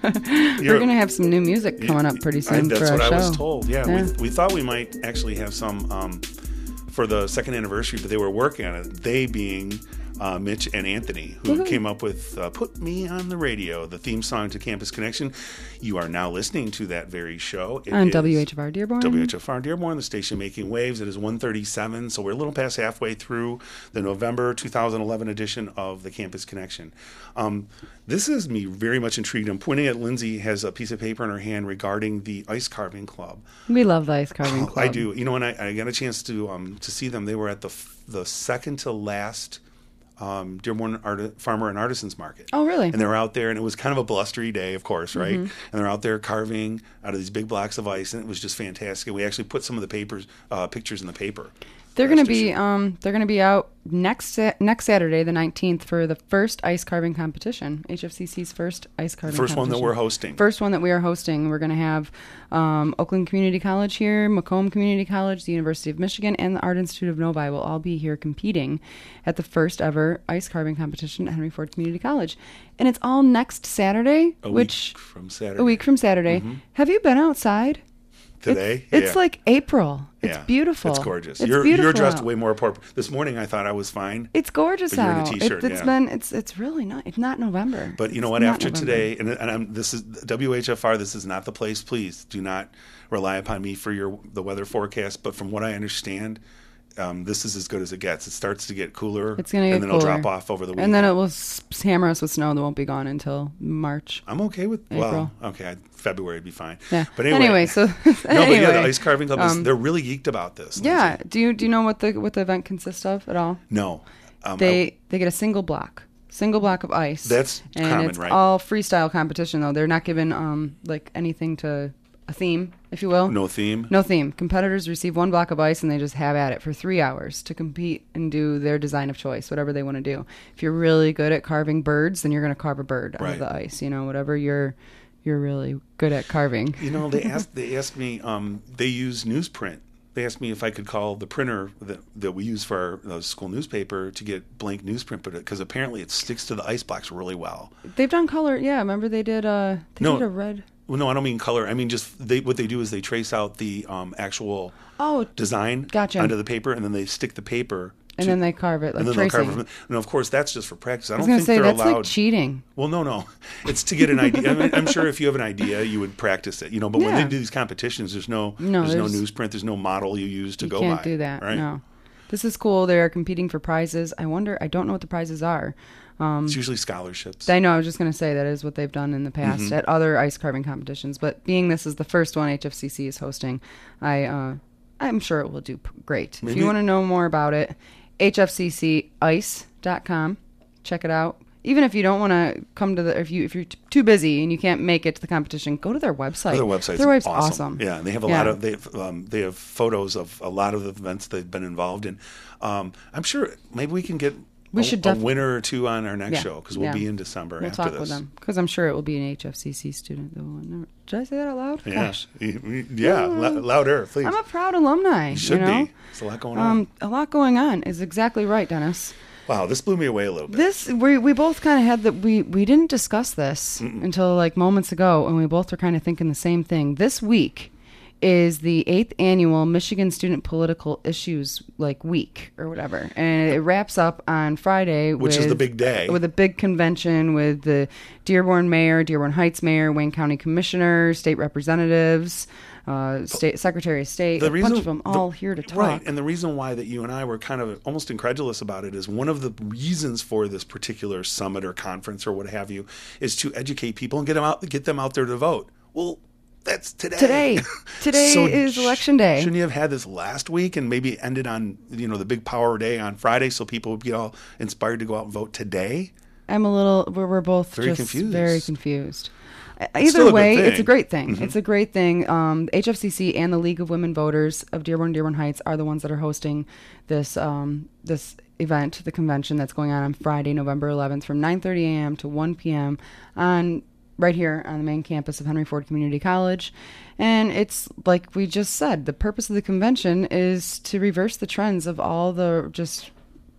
We're going to have some new music coming up pretty soon I, that's for our what show. I was told. Yeah, Yeah. We, we thought we might actually have some um, for the second anniversary, but they were working on it. They being uh, Mitch and Anthony, who Woohoo. came up with uh, "Put Me on the Radio," the theme song to Campus Connection. You are now listening to that very show It On is W H F R Dearborn. W H F R Dearborn, the station making waves. It is one thirty-seven, so we're a little past halfway through the November two thousand eleven edition of the Campus Connection. Um, this has me very much intrigued. I'm pointing at Lindsay, has a piece of paper in her hand regarding the Ice Carving Club. We love the Ice Carving Club. I do. You know, when I, I got a chance to um, to see them, they were at the f- the second to last um, Dearborn Art- Farmer and Artisans Market. Oh, really? And they were out there, and it was kind of a blustery day, of course, right? Mhm. And they're out there carving out of these big blocks of ice, and it was just fantastic. We actually put some of the papers, uh, pictures in the paper. They're going to be um they're going to be out next sa- next Saturday the nineteenth for the first ice carving competition. H F C C's first ice carving First one that competition. we're hosting. First one that we are hosting. We're going to have um, Oakland Community College here, Macomb Community College, the University of Michigan, and the Art Institute of Novi will all be here competing at the first ever ice carving competition at Henry Ford Community College. And it's all next Saturday, A which week from Saturday. a week from Saturday. Mhm. Have you been outside? Today? It's, it's Yeah. like April. It's Yeah, beautiful. It's gorgeous. It's you're beautiful you're dressed out. way more appropriate. This morning I thought I was fine. It's gorgeous but you're in a out. t-shirt, It, it's yeah. been it's it's really not. It's not November. But you know It's what? not After November. today, and, and I'm, this is W H F R. This is not the place. Please do not rely upon me for your the weather forecast. But from what I understand, um, this is as good as it gets. It starts to get cooler. It's gonna get and then cooler. it'll drop off over the weekend. And then it will s- hammer us with snow that won't be gone until March. I'm okay with April. well, okay, February would be fine. Yeah. But anyway, Anyway, so no, but yeah, the anyway, ice carving club is um, they're really geeked about this. Yeah. Do you do you know what the what the event consists of at all? No, um, they I- they get a single block, single block of ice. That's and common, it's right? all freestyle competition though. They're not given um like anything to a theme, if you will. No theme? No theme. Competitors receive one block of ice and they just have at it for three hours to compete and do their design of choice, whatever they want to do. If you're really good at carving birds, then you're going to carve a bird out Right. of the ice. You know, whatever you're you're really good at carving. You know, they asked they asked me. Um, they use newsprint. They asked me if I could call the printer that that we use for our uh, school newspaper to get blank newsprint, but because apparently it sticks to the ice blocks really well. They've done color. Yeah, remember they did. Uh, they No. did a red. Well, no, I don't mean color. I mean just they what they do is they trace out the um, actual Oh, design gotcha. onto the paper, and then they stick the paper. And to- then they carve it like and then they'll tracing. carve it. And of course, that's just for practice. I I was don't gonna think say they're that's allowed. like cheating. Well, no, no. It's to get an idea. I mean, I'm sure if you have an idea, you would practice it. You know, but when Yeah. they do these competitions, there's no, No, there's, no there's- newsprint. There's no model you use to You go can't by. do that. Right? No. This is cool. They're competing for prizes. I wonder. I don't know what the prizes are. Um, It's usually scholarships. I know. I was just going to say that is what they've done in the past Mhm. at other ice carving competitions. But being this is the first one H F C C is hosting, I uh, I'm sure it will do p- great. If Maybe- you want to know more about it, H F C C ice dot com. Check it out. Even if you don't want to come to the, if you if you're t- too busy and you can't make it to the competition, go to their website. Their website's Their website's awesome. awesome. Yeah, and they have a Yeah. lot of they have, um, they have photos of a lot of the events they've been involved in. Um, I'm sure maybe we can get We a, should a def- winner or two on our next Yeah, show because we'll yeah. be in December We'll after talk this. with them because I'm sure it will be an H F C C student that will never. Did I say that out loud? Yeah, Gosh. yeah, lou- louder, please. I'm a proud alumni. You should you know? be. There's a lot going on. Um, a lot going on is exactly right, Dennis. Wow, this blew me away a little bit. This we we both kind of had that we we didn't discuss this Mm-mm. until like moments ago, and we both were kind of thinking the same thing. This week is the eighth annual Michigan Student Political Issues like week or whatever, and it wraps up on Friday, Which with, is the big day. with a big convention with the Dearborn Mayor, Dearborn Heights Mayor, Wayne County Commissioner, state representatives, uh, state Secretary of State, a bunch of them all here to talk. Right, and the reason why that you and I were kind of almost incredulous about it is one of the reasons for this particular summit or conference or what have you is to educate people and get them out, get them out there to vote. Well, that's today. Today, today So is election day. Shouldn't you have had this last week and maybe ended on you know the big power day on Friday so people would get all inspired to go out and vote today? I'm a little. We're, we're both Very just confused. very confused. It's still a Either good way, it's a thing. great thing. Mhm. It's a great thing. Um, H F C C and the League of Women Voters of Dearborn, Dearborn Heights are the ones that are hosting this um, this event, the convention that's going on on Friday, November eleventh, from nine thirty a.m. to one p.m. on right here on the main campus of Henry Ford Community College. And it's like we just said, the purpose of the convention is to reverse the trends of all the just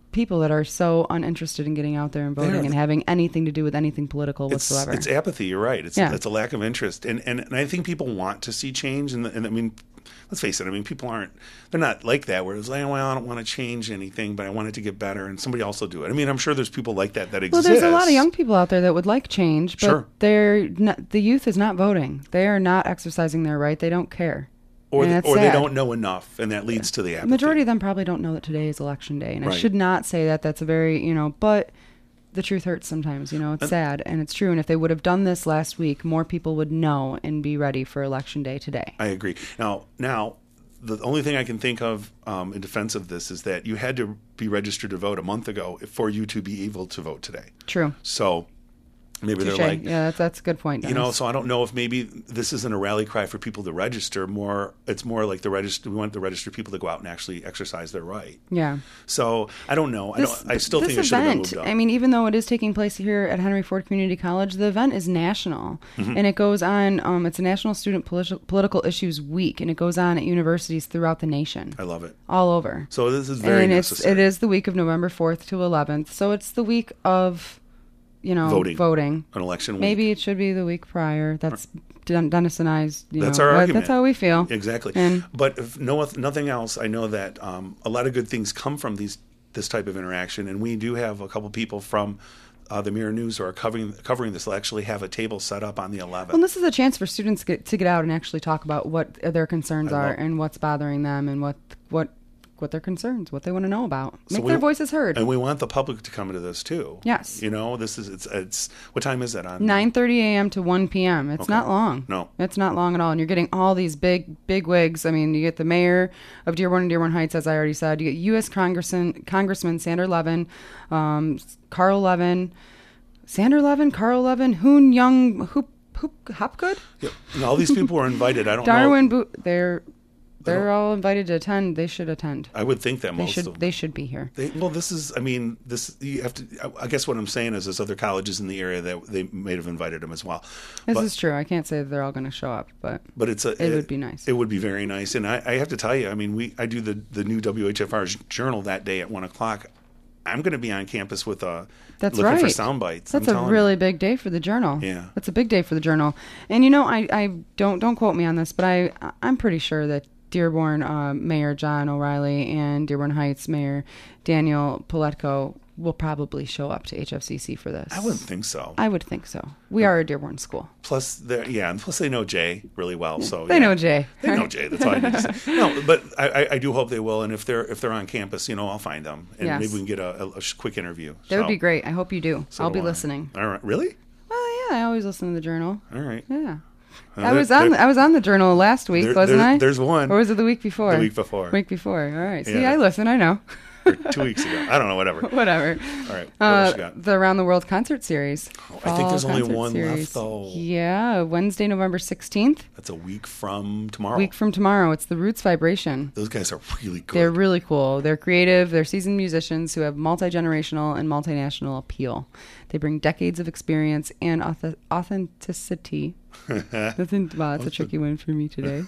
people that are so uninterested in getting out there and voting They're- and having anything to do with anything political It's, whatsoever. it's apathy. You're right. It's Yeah. it's a lack of interest, and, and and I think people want to see change. And, and I mean, let's face it. I mean, people aren't. They're not like that. Where it's like, well, I don't want to change anything, but I want it to get better, and somebody else will do it. I mean, I'm sure there's people like that that well, exist. there's a lot of young people out there that would like change, but Sure. they're not, the youth is not voting. They are not exercising their right. They don't care. or And the, that's or they sad. don't know enough, and that leads to the The apathy. majority of them probably don't know that today is election day, and I Right. should not say that. That's a very, you know, but the truth hurts sometimes. You know, it's And- sad and it's true. And if they would have done this last week, more people would know and be ready for election day today. I agree. Now, now, the only thing I can think of um, in defense of this is that you had to be registered to vote a month ago for you to be able to vote today. True. So maybe Touche. they're like, yeah, that's that's a good point. you know, Dennis. so I don't know if maybe this isn't a rally cry for people to register. More, it's more like the register. We want the registered people to go out and actually exercise their right. Yeah. So I don't know. This, I don't. I still this think it should have been event, moved up. I mean, even though it is taking place here at Henry Ford Community College, the event is national, Mhm. and it goes on. Um, it's a National Student Politi- Political Issues Week, and it goes on at universities throughout the nation. I love it. All over. So this is very and it's, necessary. it is the week of November fourth to eleventh, so it's the week of, you know, Voting. voting. An election week. Maybe it should be the week prior. That's Den- Dennis and I's. You That's know, our that- argument. That's how we feel. Exactly. And but if no nothing else, I know that um, a lot of good things come from these this type of interaction, and we do have a couple people from uh, the Mirror News who are covering covering this. Will actually have a table set up on the eleventh. Well, this is a chance for students get, to get out and actually talk about what their concerns I are love- and what's bothering them and what what what their concerns, what they want to know about. So Make we- their voices heard. and we want the public to come to this too. Yes. You know, this is it's it's what time is it on? nine thirty a.m. to one p.m. It's Okay. not long. No. It's not long at all. And you're getting all these big, big wigs. I mean, you get the mayor of Dearborn and Dearborn Heights, as I already said. You get U S Congressman, Congressman Sander Levin, um, Carl Levin, Sander Levin, Carl Levin, Hoon Young, Hoop, Hoop, Hopgood? Yep. And all these people were invited. I don't Darwin know. Bo- they're they're all invited to attend. They should attend. I would think that They most should of they should be here. They, well, this is. I mean, this. You have to. I, I guess what I'm saying is, there's other colleges in the area that they may have invited them as well. This But- is true. I can't say that they're all going to show up, but But it's a, it, would be nice. It would be very nice, and I, I have to tell you, I mean, we I do the the new W H F R journal that day at one o'clock. I'm going to be on campus with uh That's looking right. for sound bites. That's I'm a telling really you. big day for the journal. Yeah. That's a big day for the journal. And you know, I, I don't don't quote me on this, but I I'm pretty sure that Dearborn uh, Mayor John O'Reilly and Dearborn Heights Mayor Daniel Paletko will probably show up to H F C C for this. I wouldn't think so. I would think so. We are a Dearborn school. Plus, they're yeah, and plus they know Jay really well. So They yeah. know Jay. They know Jay. That's all I need to say. No, but I, I, I do hope they will. And if they're if they're on campus, you know, I'll find them, and Yes. maybe we can get a, a, a sh- quick interview. That would So- be great. I hope you do. so I'll do be I. listening. All right, really? Oh yeah, I always listen to the journal. All right. Yeah. Uh, I was there- on. there- I was on the journal last week, there- wasn't there- I? there's one. Or was it the week before? The week before. Week before. All right. See, Yeah. I listen. I know. Or two weeks ago. I don't know. Whatever. Whatever. All right. What Uh, else you got? the Around the World concert series. I think there's Fall only concert one series. left, though. Yeah, Wednesday, November sixteenth. That's a week from tomorrow. Week from tomorrow. It's the Roots Vibration. Those guys are really good. They're really cool. They're creative. They're seasoned musicians who have multi-generational and multinational appeal. They bring decades of experience and auth- authenticity. That's in, wow, that's a tricky one for me today.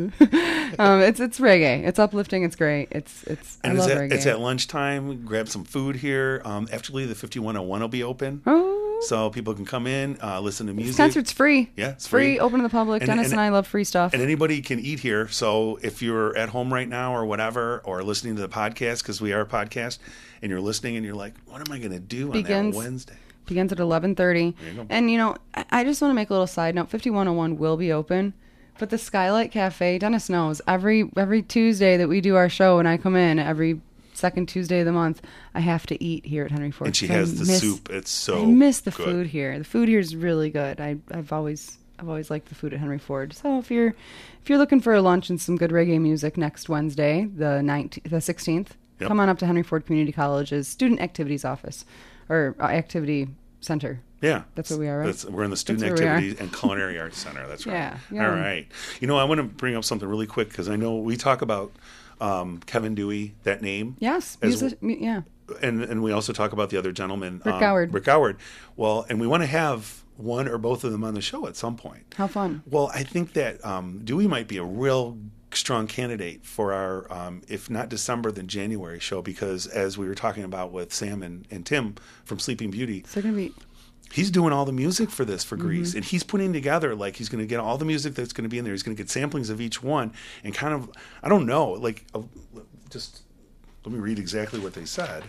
um, it's it's reggae. It's uplifting. It's great. It's it's. And I it's love at, reggae. it's at lunchtime. Grab some food here. Um, actually, the fifty-one oh one will be open. Oh. So people can come in, uh, listen to music. This concert's free. Yeah, it's free. free. Open to the public. And- Dennis and- and, I love free stuff. And anybody can eat here. So if you're at home right now or whatever, or listening to the podcast, because we are a podcast, and you're listening and you're like, what am I going to do Begins- on that Wednesday? Begins at eleven thirty. There you go. And, you know, I, I just want to make a little side note. fifty-one oh one will be open. But the Skylight Cafe, Dennis knows, every every Tuesday that we do our show and I come in, every second Tuesday of the month, I have to eat here at Henry Ford. And she So has I the miss- soup. It's so I miss the good. food here. The food here is really good. I, I've always I've always liked the food at Henry Ford. So if you're if you're looking for a lunch and some good reggae music next Wednesday, the nineteenth, the sixteenth, Yep. come on up to Henry Ford Community College's Student Activities Office or uh, Activity Center. Yeah. That's where we are, right? That's, we're in the Student That's where we are. Activities and Culinary Arts Center. That's right. Yeah, All yeah. right. You know, I want to bring up something really quick because I know we talk about um, Kevin Dewey, that name. Yes, as- music, mu- yeah. and and we also talk about the other gentleman, Rick um, Goward. Rick Goward. Well, and we want to have one or both of them on the show at some point. How fun. Well, I think that um, Dewey might be a real strong candidate for our, um, if not December, then January show, because as we were talking about with Sam and, and Tim from Sleeping Beauty, so they're gonna be. He's doing all the music for this for Grease, Mm-hmm. and he's putting together, like, he's going to get all the music that's going to be in there. He's going to get samplings of each one, and kind of, I don't know, like, uh, just let me read exactly what they said.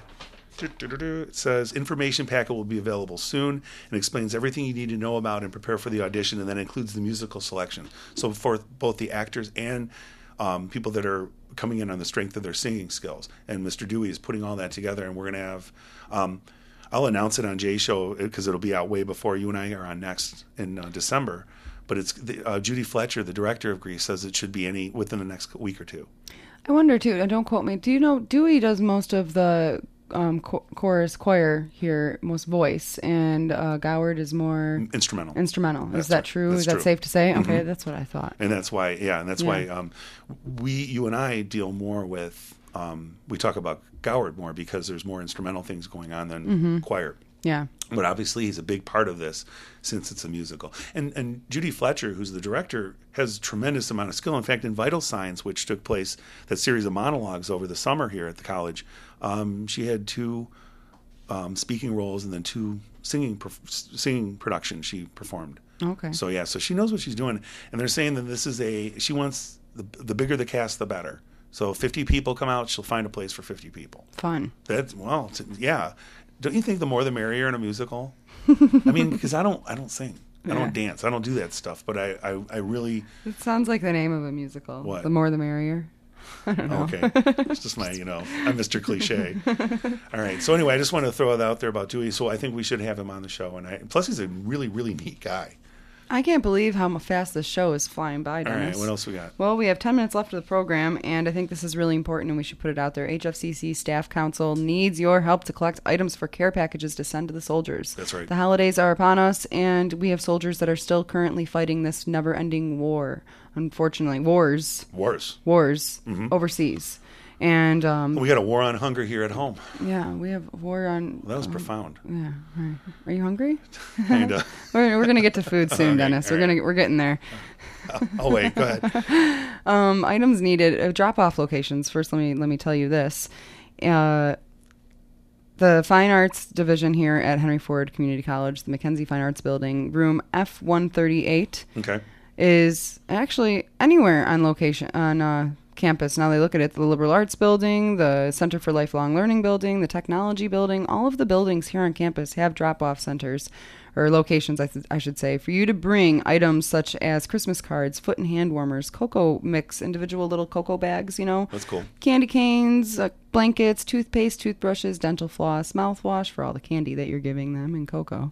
It says, information packet will be available soon and explains everything you need to know about and prepare for the audition, and then includes the musical selection. So for both the actors and um, people that are coming in on the strength of their singing skills. And Mister Dewey is putting all that together, and we're going to have, um, I'll announce it on Jay's show because it'll be out way before you and I are on next in uh, December. But it's the, uh, Judy Fletcher, the director of Grease, says it should be any within the next week or two. I wonder too. Don't quote me. Do you know Dewey does most of the um, cho- chorus choir here, most voice, and uh, Goward is more instrumental. Instrumental. That's is that right. true? That's Is that true. safe to say? Mhm. Okay, that's what I thought. And that's why, yeah, and that's Yeah. why um, we, you and I, deal more with. Um, we talk about Goward more because there's more instrumental things going on than Mhm. choir. Yeah. But obviously he's a big part of this since it's a musical. And and Judy Fletcher, who's the director, has a tremendous amount of skill. In fact, in Vital Signs, which took place, that series of monologues over the summer here at the college, um, she had two um, speaking roles and then two singing perf- singing productions she performed. Okay. So yeah, so she knows what she's doing. And they're saying that this is a, she wants, the, the bigger the cast, the better. So fifty people come out, she'll find a place for fifty people. Fun. That's, well, it's, yeah. Don't you think the more the merrier in a musical? I mean, because I don't, I don't sing, I Yeah. don't dance, I don't do that stuff. But I, I, I really. It sounds like the name of a musical. What? The more the merrier. I don't know. Okay, it's just my, you know, I'm Mister Cliche. All right. So anyway, I just want to throw it out there about Dewey. So I think we should have him on the show. And I, plus, he's a really, really neat guy. I can't believe how fast this show is flying by, All Dennis. right. What else we got? Well, we have ten minutes left of the program, and I think this is really important, and we should put it out there. H F C C Staff Council needs your help to collect items for care packages to send to the soldiers. That's right. The holidays are upon us, and we have soldiers that are still currently fighting this never-ending war, unfortunately. Wars. Wars. Wars Mhm. overseas. And um, We got a war on hunger here at home. yeah, we have war on... Well, that was um, profound. Yeah. Right. Are you hungry? Kinda. we're we're going to get to food soon, Okay, Dennis. all We're right. gonna We're getting there. Oh, wait. Go ahead. Um, items needed, uh, drop-off locations. First, let me let me tell you this: uh, the Fine Arts Division here at Henry Ford Community College, the Mackenzie Fine Arts Building, room F one thirty-eight, Okay. is actually anywhere on location on uh, campus. Now they look at it: the Liberal Arts Building, the Center for Lifelong Learning Building, the Technology Building. All of the buildings here on campus have drop-off centers. Or locations, I, th- I should say, for you to bring items such as Christmas cards, foot and hand warmers, cocoa mix, individual little cocoa bags, you know. That's cool. Candy canes, uh, blankets, toothpaste, toothbrushes, dental floss, mouthwash for all the candy that you're giving them, and cocoa.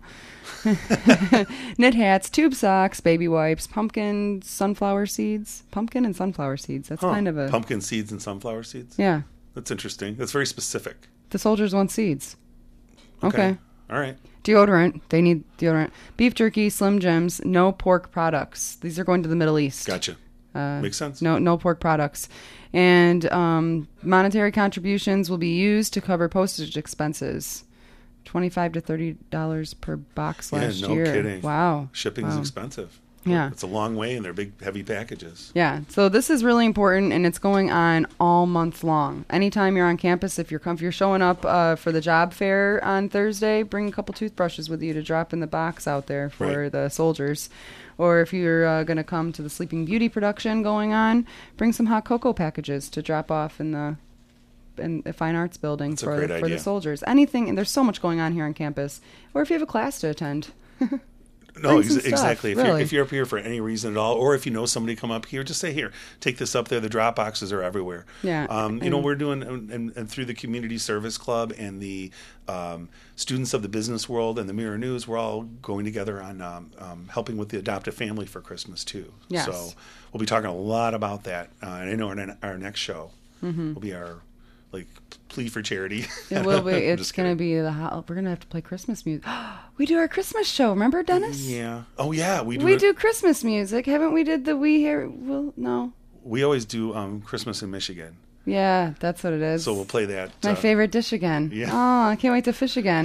Knit hats, tube socks, baby wipes, pumpkin, sunflower seeds. Pumpkin and sunflower seeds. That's Huh. kind of a... Pumpkin seeds and sunflower seeds? Yeah. That's interesting. That's very specific. The soldiers want seeds. Okay. Okay. All right. Deodorant. They need deodorant. Beef jerky, Slim Jims, no pork products. These are going to the Middle East. Gotcha. Uh, Makes sense. No, no pork products. And um, monetary contributions will be used to cover postage expenses. Twenty-five to thirty dollars per box Yeah, last no year. kidding. Wow. Shipping is Wow. expensive. Yeah. It's a long way, and they're big, heavy packages. Yeah, so this is really important, and it's going on all month long. Anytime you're on campus, if you're com- if you're showing up uh, for the job fair on Thursday, bring a couple toothbrushes with you to drop in the box out there for Right. the soldiers. Or if you're uh, going to come to the Sleeping Beauty production going on, bring some hot cocoa packages to drop off in the in the Fine Arts Building That's a for great for the idea. soldiers. Anything, and there's so much going on here on campus. Or if you have a class to attend. No, Bring ex- some stuff, exactly. If, really. you're, if you're up here for any reason at all, or if you know somebody come up here, just say, here, take this up there. The drop boxes are everywhere. Yeah, Um, you know, and- we're doing, and, and, and through the Community Service Club and the um, students of the business world and the Mirror News, we're all going together on um, um, helping with the adoptive family for Christmas, too. Yes. So we'll be talking a lot about that. Uh, and I know our, our next show Mhm. will be our, like, plea for charity. It will be. I'm It's just going to be the. ho- We're going to have to play Christmas music. We do our Christmas show. Remember, Dennis? Yeah. Oh, yeah. We do. We it- do Christmas music. Haven't we did the We Here? Well, no. We always do um, Christmas in Michigan. Yeah, that's what it is. So we'll play that. My uh, favorite dish again. yeah. Oh, I can't wait to fish again.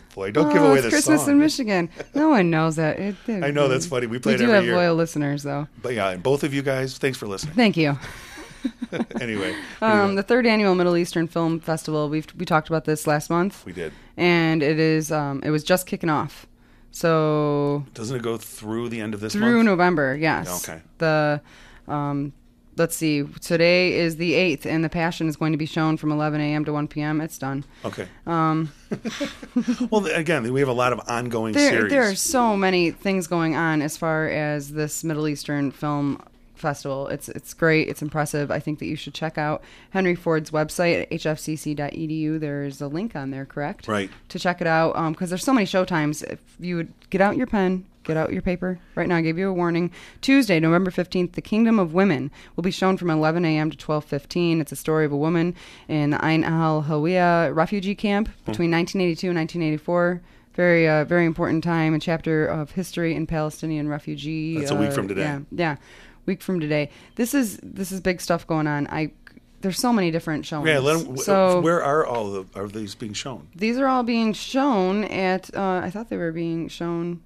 Boy, don't oh, give away it's the Christmas song. in Michigan. No one knows that. It, it, I know, that's funny. We play we it do every have year. loyal listeners, though. But yeah, and both of you guys, thanks for listening. Thank you. Anyway, Um, the third annual Middle Eastern Film Festival. We we talked about this last month. we did. And it is um, it was just kicking off. So Doesn't it go through the end of this through month? November, yes. Okay. The um, let's see. Today is the eighth, and The Passion is going to be shown from eleven a.m. to one p.m. It's done. Okay. Um, Well, again, we have a lot of ongoing there, series. there are so many things going on as far as this Middle Eastern Film Festival. It's it's great. It's impressive. I think that you should check out Henry Ford's website at h f c c dot e d u. There's a link on there, correct? Right. To check it out, because there's so many showtimes. If you would get out your pen, get out your paper. Right now, I gave you a warning. Tuesday, November fifteenth, The Kingdom of Women will be shown from eleven a.m. to twelve fifteen. It's a story of a woman in Ain al-Hawiya refugee camp between nineteen eighty-two and nineteen eighty-four. Very, uh, very important time, a chapter of history in Palestinian refugee. That's a week uh, from today. Yeah, yeah, week from today. This is this is big stuff going on. I there's so many different showings. Yeah, let 'em- so where are all of are these being shown? these are all being shown at. Uh, I thought they were being shown.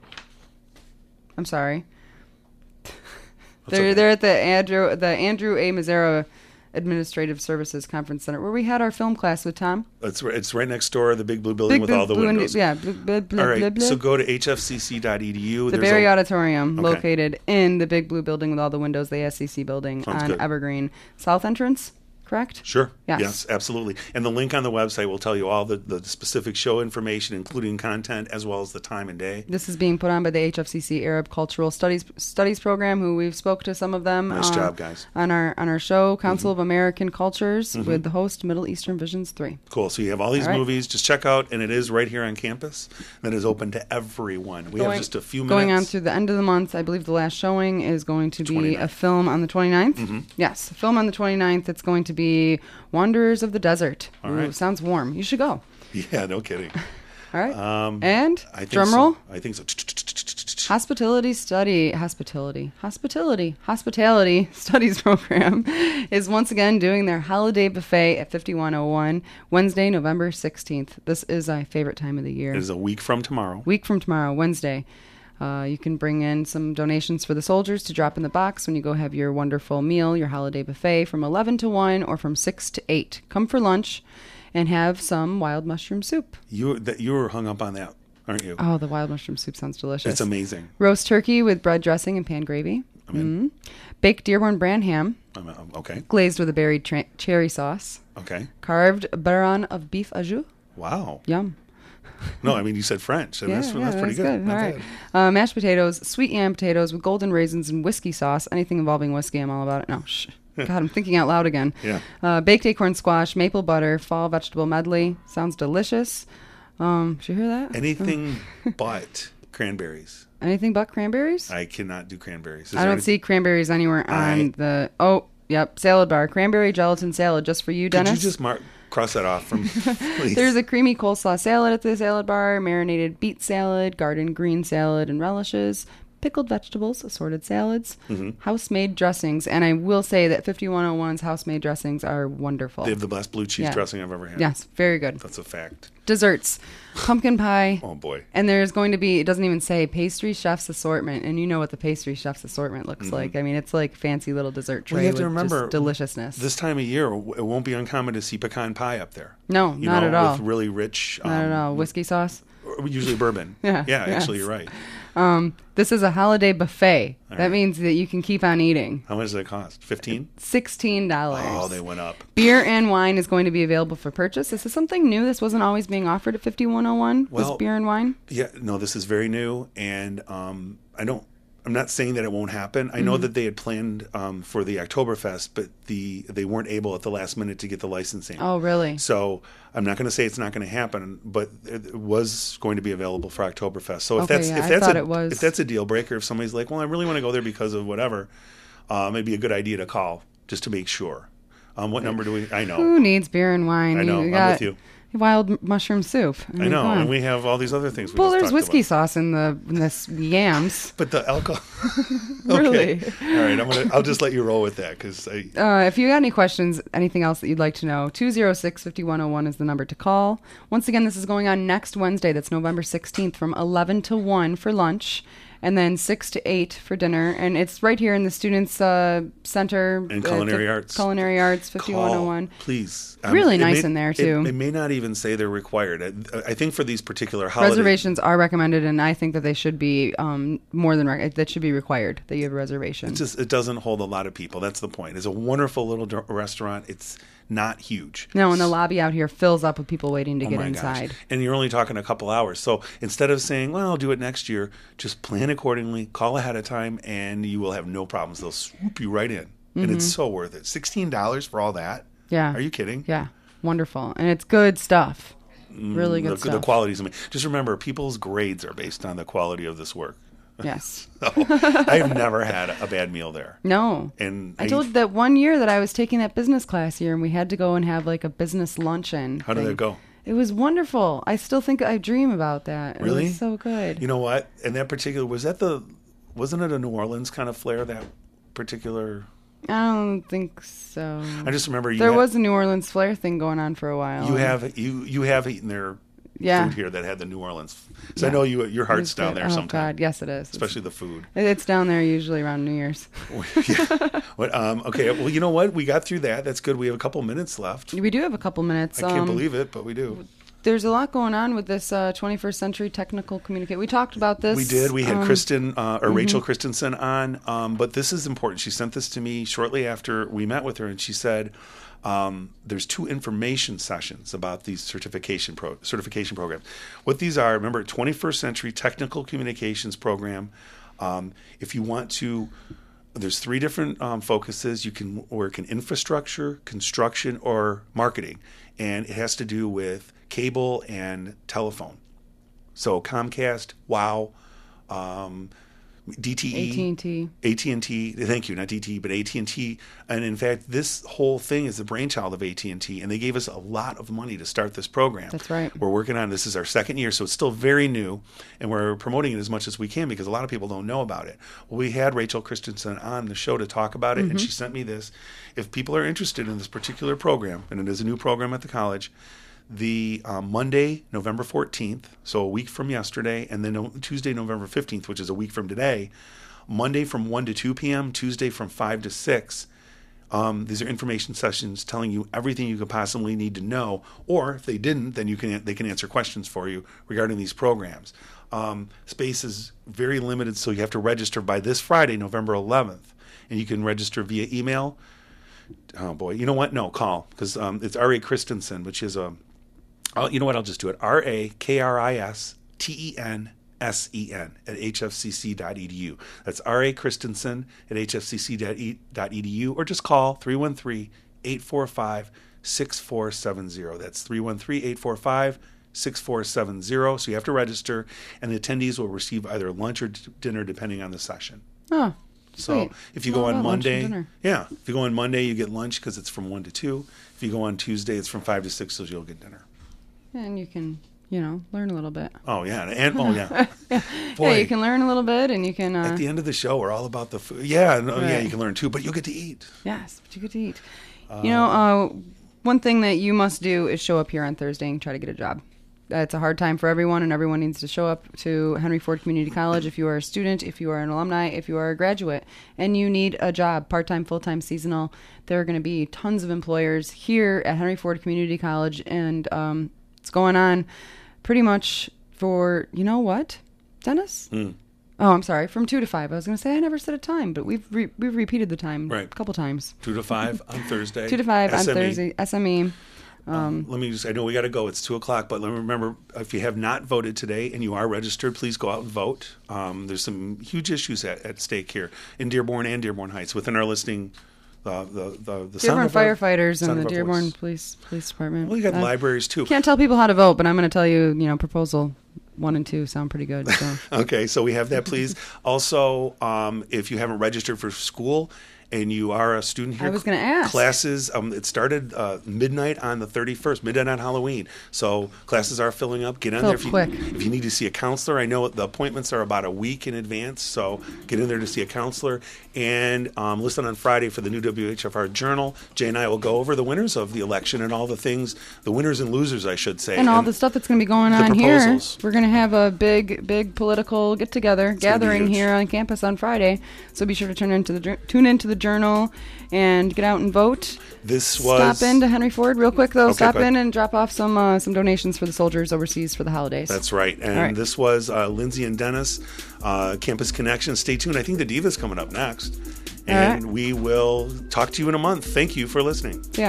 I'm sorry. they're okay. they're at the Andrew the Andrew A. Mazzara Administrative Services Conference Center where we had our film class with Tom. It's r- it's right next door, the big blue building Big with blue- all the blue windows. window- yeah, blue- blue- blue- all right, blue- blue. so go to h f c c dot e d u. The There's Barry a- Auditorium, Okay. located in the big blue building with all the windows, the S C C building Sounds on good. Evergreen South entrance. Correct? Sure. Yes. Yes, absolutely. And the link on the website will tell you all the, the specific show information, including content as well as the time and day. This is being put on by the H F C C Arab Cultural Studies Studies Program, who we've spoke to some of them. Nice um, job, guys. On our on our show, Council of American Cultures, Mhm. with the host Middle Eastern Visions three. Cool. So you have all these All right. movies. Just check out, and it is right here on campus. That is open to everyone. We have Going- just a few minutes. Going on through the end of the month, I believe the last showing is going to be twenty-ninth. a film on the twenty-ninth. Mhm. Yes, a film on the twenty-ninth. It's going to be Wanderers of the Desert. All Ooh, right. sounds warm. You should go. Yeah, no kidding. All right. Um, and I think drum so. roll. I think so. Hospitality study, hospitality, hospitality, hospitality studies program is once again doing their holiday buffet at fifty-one oh one, Wednesday, November sixteenth. This is my favorite time of the year. It is a week from tomorrow. Week from tomorrow, Wednesday. Uh, you can bring in some donations for the soldiers to drop in the box when you go have your wonderful meal, your holiday buffet from eleven to one or from six to eight. Come for lunch and have some wild mushroom soup. You that you were hung up on that, aren't you? Oh, the wild mushroom soup sounds delicious. It's amazing. Roast turkey with bread dressing and pan gravy. I'm in. Mhm. Baked Dearborn brand ham. I'm, um, okay. Glazed with a berried tra- cherry sauce. Okay. Carved baron of beef au jus. Wow. Yum. No, I mean you said French, and Yeah, that's, yeah, that's pretty that's good. good. Not All right. bad. Uh, mashed potatoes, sweet yam potatoes with golden raisins and whiskey sauce. Anything involving whiskey, I'm all about it. No, shh. God, I'm thinking out loud again. Yeah. Uh, baked acorn squash, maple butter, fall vegetable medley. Sounds delicious. Um, did you hear that? Anything but cranberries. Anything but cranberries? I cannot do cranberries. Is I there don't any- see cranberries anywhere on I- the. Oh, yep, salad bar, cranberry gelatin salad, just for you, Could Dennis. you just mark cross that off from please? There's a creamy coleslaw salad at the salad bar, marinated beet salad, garden green salad and relishes, pickled vegetables, assorted salads, Mhm. house-made dressings. And I will say that fifty-one oh one's house-made dressings are wonderful. They have the best blue cheese Yeah. dressing I've ever had. Yes, very good. That's a fact. Desserts, pumpkin pie. Oh boy. And there's going to be, it doesn't even say pastry chef's assortment. And you know what the pastry chef's assortment looks Mhm. like. I mean, it's like fancy little dessert tray Well, you have with to remember just deliciousness. This time of year, w- it won't be uncommon to see pecan pie up there. No, You not know, at all. With really rich. Not at um, all. Whiskey sauce? Usually bourbon. Yeah. Yeah, actually, yes. you're right. Um, this is a holiday buffet. All that right. means that you can keep on eating. How much does it cost? Fifteen. Sixteen dollars. Oh, they went up. Beer and wine is going to be available for purchase. This is something new. This wasn't always being offered at fifty-one oh one. Well, was beer and wine? Yeah, no, this is very new, and um, I don't. I'm not saying that it won't happen. I know Mhm. that they had planned um, for the Oktoberfest, but the they weren't able at the last minute to get the licensing. Oh, really? So I'm not going to say it's not going to happen, but it was going to be available for Oktoberfest. So if Okay, that's yeah, if I that's thought a, it was. if that's a deal breaker, if somebody's like, well, I really want to go there because of whatever, uh, maybe a good idea to call just to make sure. Um, what number do we? I know. Who needs beer and wine? I know. You I'm got, with you. wild m- mushroom soup. I, I mean, know, come on. and we have all these other things. We Well, just there's talked whiskey about. sauce in the in this yams. But the alcohol. Really? All right, I'm gonna. I'll just let you roll with that because I. Uh, if you got any questions, anything else that you'd like to know, two oh six, five one oh one is the number to call. Once again, this is going on next Wednesday. That's November sixteenth from eleven to one for lunch. And then six to eight for dinner, and it's right here in the Students uh, Center. And Culinary uh, Arts. Culinary Arts, fifty-one oh one. Call, please. Really it nice may, in there, too. It, it may not even say they're required. I, I think for these particular holidays. Reservations are recommended, and I think that they should be um, more than rec- that should be required. That you have a reservation. It just it doesn't hold a lot of people. That's the point. It's a wonderful little d- restaurant. It's not huge. No, and the lobby out here fills up with people waiting to Oh get my inside. gosh. And you're only talking a couple hours. So instead of saying, well, I'll do it next year, just plan accordingly, call ahead of time, and you will have no problems. They'll swoop you right in. Mm-hmm. And it's so worth it. sixteen dollars for all that? Yeah. Are you kidding? Yeah. Wonderful. And it's good stuff. Really good the, stuff. The quality is amazing. Just remember, people's grades are based on the quality of this work. Yes. So, I've never had a bad meal there. No. And I told you that one year that I was taking that business class year, and we had to go and have like a business luncheon. How did that go? It was wonderful. I still think I dream about that. Really? It was so good. You know what? And that particular, was that the, wasn't it a New Orleans kind of flair, that particular? I don't think so. I just remember you there had, was a New Orleans flair thing going on for a while. You have you you have eaten their yeah. food here that had the New Orleans. So yeah. I know you your heart's down there oh, sometimes. God, yes it is. Especially the food. It's down there usually around New Year's. yeah. But, um, okay, well, you know what? We got through that. That's good. We have a couple minutes left. We do have a couple minutes. I can't um, believe it, but we do. There's a lot going on with this uh, twenty-first century technical communicate. We talked about this. We did. We had um, Kristen uh, or mm-hmm. Rachel Christensen on, um, but this is important. She sent this to me shortly after we met with her, and she said um, there's two information sessions about these certification pro- certification programs. What these are, remember, twenty-first century technical communications program. Um, if you want to, there's three different um, focuses. You can work in infrastructure, construction, or marketing, and it has to do with cable and telephone. So Comcast, WOW, um, D T E, A T and T. A T and T. Thank you, not D T E, but A T and T. And in fact, this whole thing is the brainchild of A T and T, and they gave us a lot of money to start this program. That's right. We're working on this is our second year, so it's still very new, and we're promoting it as much as we can because a lot of people don't know about it. Well, we had Rachel Christensen on the show to talk about it, Mm-hmm. and she sent me this. If people are interested in this particular program, and it is a new program at the college, the um, Monday, November fourteenth, so a week from yesterday, and then no, Tuesday, November fifteenth, which is a week from today, Monday from one to two p.m., Tuesday from five to six. Um, these are information sessions telling you everything you could possibly need to know, or if they didn't, then you can they can answer questions for you regarding these programs. Um, space is very limited, so you have to register by this Friday, November eleventh, and you can register via email. Oh boy, you know what? No, call, because um, it's R A Christensen, which is a I'll, you know what? I'll just do it. R A K R I S T E N S E N at H F C C dot E D U. That's R A Christensen at H F C C dot E D U, or just call three one three, eight four five, six four seven zero. That's three one three, eight four five, six four seven zero. So you have to register, and the attendees will receive either lunch or d- dinner depending on the session. Oh, So sweet. if you Well, go on about lunch and Monday, dinner. yeah, if you go on Monday, you get lunch because it's from one to two. If you go on Tuesday, it's from five to six, so you'll get dinner. And you can, you know, learn a little bit. Oh yeah, and oh yeah, yeah. Boy, yeah, you can learn a little bit, and you can. Uh, at the end of the show, we're all about the food. Yeah, no, yeah, Right. you can learn too, but you'll get to eat. Yes, but you get to eat. You know, uh, one thing that you must do is show up here on Thursday and try to get a job. Uh, it's a hard time for everyone, and everyone needs to show up to Henry Ford Community College if you are a student, if you are an alumni, if you are a graduate, and you need a job, part-time, full-time, seasonal. There are going to be tons of employers here at Henry Ford Community College, and um, it's going on pretty much for, you know what, Dennis? Mm. Oh, I'm sorry, from two to five. I was going to say I never said a time, but we've re- we've repeated the time Right. a couple times. Two to five on Thursday. Two to five S M E. on Thursday, S M E. Um, Um, let me just, I know we got to go. It's two o'clock, but let me remember, if you have not voted today and you are registered, please go out and vote. Um, there's some huge issues at, at stake here in Dearborn and Dearborn Heights within our listing. Uh, the the, the sound Dearborn of our- firefighters sound and of the our Dearborn voice. Police Police Department. Well, you got Uh, libraries too. Can't tell people how to vote, but I'm going to tell you, you know, proposal one and two sound pretty good. So. Okay, so we have that, please. Also, um, if you haven't registered for school and you are a student here, I was going to ask. Classes, um, it started uh, midnight on the thirty-first, midnight on Halloween. So classes are filling up. Get on Fill there if you, quick. if you need to see a counselor. I know the appointments are about a week in advance, so get in there to see a counselor. And um, listen on Friday for the new W H F R Journal. Jay and I will go over the winners of the election and all the things, the winners and losers, I should say. And all the stuff that's going to be going the on here. proposals. We're going to have a big, big political get-together, gathering huge. here on campus on Friday. So be sure to turn into the jour- tune into the Journal and get out and vote. This was Stop in to Henry Ford real quick, though. Okay, Stop but- in and drop off some uh, some donations for the soldiers overseas for the holidays. That's right. And All right. this was uh, Lindsay and Dennis, uh, Campus Connection. Stay tuned. I think the Diva's coming up next. All And right. we will talk to you in a month. Thank you for listening. Yeah.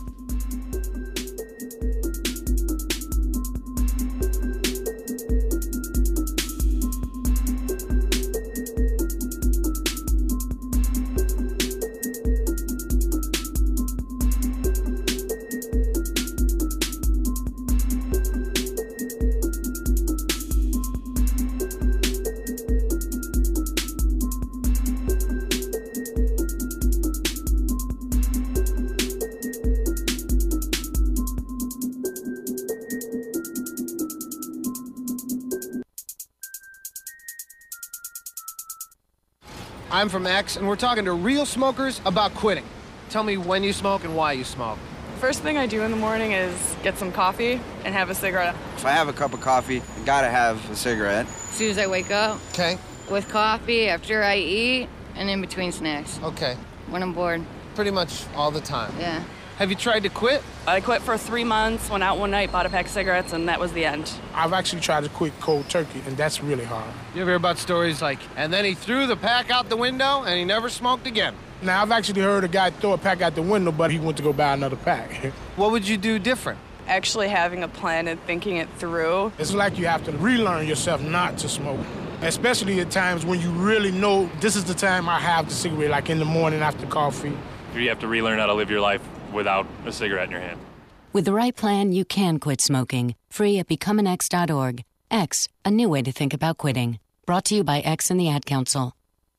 I'm from X, and we're talking to real smokers about quitting. Tell me when you smoke and why you smoke. First thing I do in the morning is get some coffee and have a cigarette. If I have a cup of coffee, I gotta have a cigarette. As soon as I wake up. Okay. With coffee, after I eat, and in between snacks. Okay. When I'm bored. Pretty much all the time. Yeah. Have you tried to quit? I quit for three months, went out one night, bought a pack of cigarettes, and that was the end. I've actually tried to quit cold turkey, and that's really hard. You ever hear about stories like, and then he threw the pack out the window and he never smoked again? Now, I've actually heard a guy throw a pack out the window, but he went to go buy another pack. What would you do different? Actually having a plan and thinking it through. It's like you have to relearn yourself not to smoke, especially at times when you really know this is the time I have the cigarette, like in the morning after coffee. You have to relearn how to live your life without a cigarette in your hand. With the right plan, you can quit smoking. Free at become an x dot org. X, a new way to think about quitting. Brought to you by X and the Ad Council.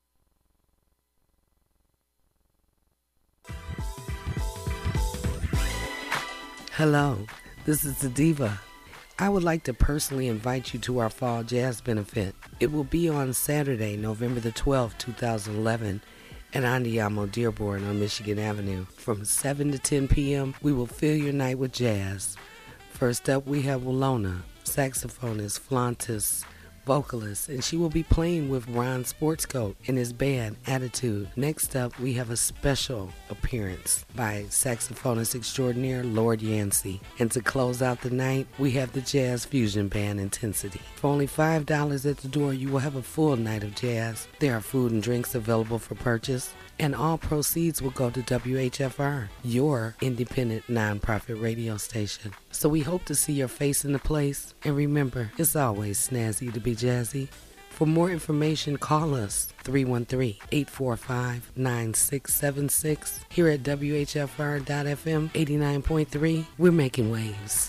Hello, this is the Diva. I would like to personally invite you to our Fall Jazz Benefit. It will be on Saturday, November the twelfth, two thousand eleven, at Andiamo Dearborn on Michigan Avenue. From seven to ten p.m., we will fill your night with jazz. First up, we have Willona, saxophonist, flautist, vocalist, and she will be playing with Ron Sportscoat and his band, Attitude. Next up, we have a special appearance by saxophonist extraordinaire Lord Yancey. And to close out the night, we have the jazz fusion band, Intensity. For only five dollars at the door, you will have a full night of jazz. There are food and drinks available for purchase, and all proceeds will go to W H F R, your independent nonprofit radio station. So we hope to see your face in the place. And remember, it's always snazzy to be jazzy. For more information, call us three one three, eight four five, nine six seven six. Here at W H F R dot F M eighty-nine point three, we're making waves.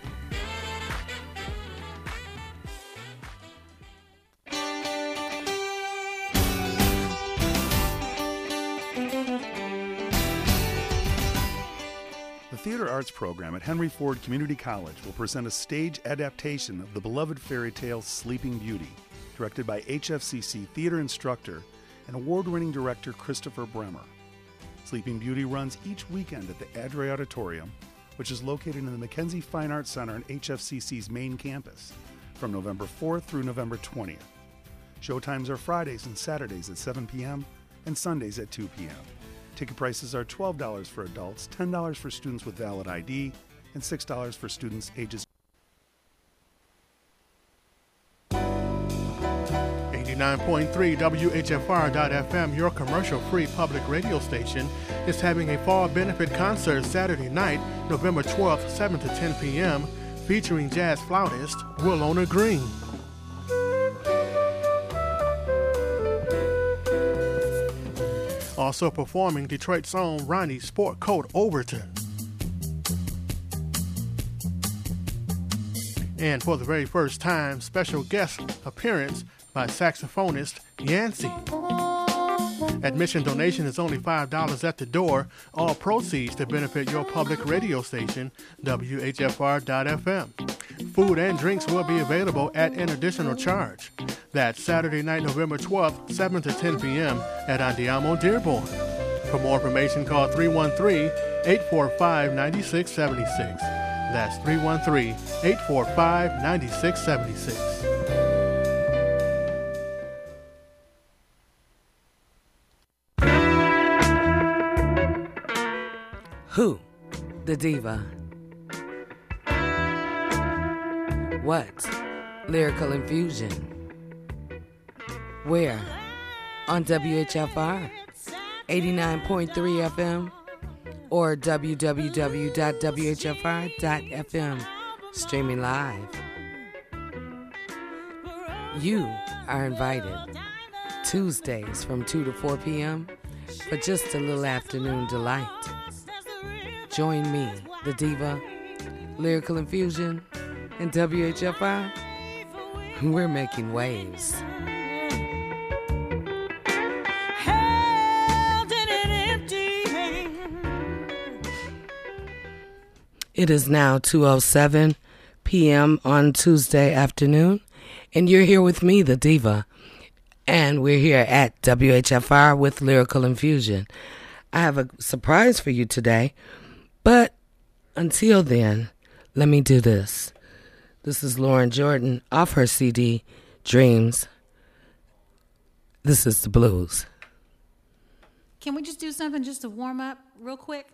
The Theater Arts program at Henry Ford Community College will present a stage adaptation of the beloved fairy tale Sleeping Beauty, directed by H F C C theater instructor and award-winning director Christopher Bremer. Sleeping Beauty runs each weekend at the Adre Auditorium, which is located in the Mackenzie Fine Arts Center on H F C C's main campus, from November fourth through November twentieth. Showtimes are Fridays and Saturdays at seven p.m. and Sundays at two p.m. Ticket prices are twelve dollars for adults, ten dollars for students with valid I D, and six dollars for students ages. eighty-nine point three W H F R dot F M, your commercial-free public radio station, is having a fall benefit concert Saturday night, November twelfth, seven to ten p.m., featuring jazz flautist Willona Green. Also performing Detroit's own Ronnie Sportscoat Overton. And for the very first time, special guest appearance by saxophonist Yancey. Admission donation is only five dollars at the door. All proceeds to benefit your public radio station, W H F R dot F M. Food and drinks will be available at an additional charge. That's Saturday night, November twelfth, seven to ten p.m. at Andiamo Dearborn. For more information, call three one three, eight four five, nine six seven six. That's three one three, eight four five, nine six seven six. Who? The diva. What? Lyrical Infusion. Where? On W H F R eighty-nine point three F M or w w w dot w h f r dot f m, streaming live. You are invited Tuesdays from two to four p.m. for just a little afternoon delight. Join me, the diva, Lyrical Infusion, and W H F R. We're making waves. It is now two oh seven p.m. on Tuesday afternoon, and you're here with me, the diva, and we're here at W H F R with Lyrical Infusion. I have a surprise for you today, but until then, let me do this. This is Lauren Jordan off her C D, Dreams. This is the blues. Can we just do something just to warm up real quick?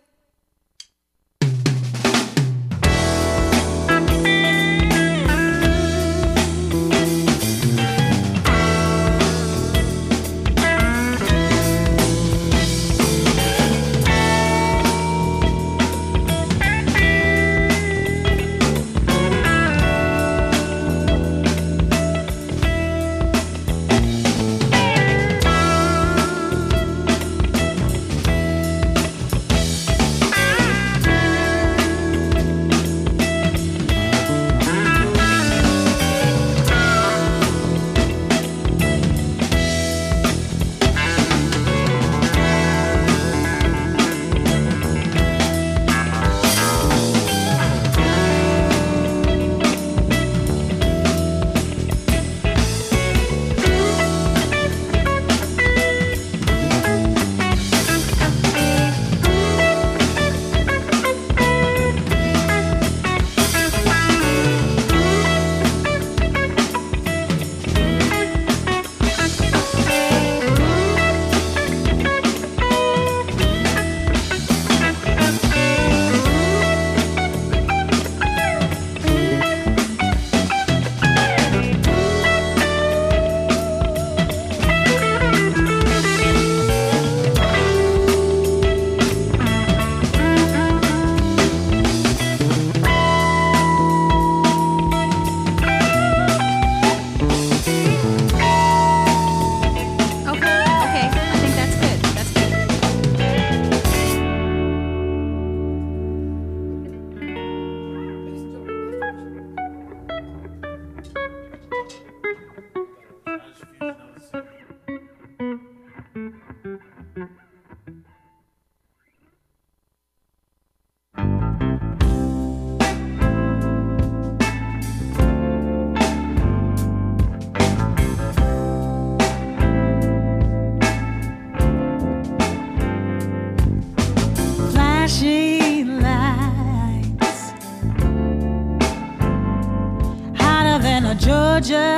Georgia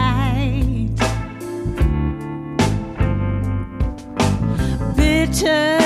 night, bitter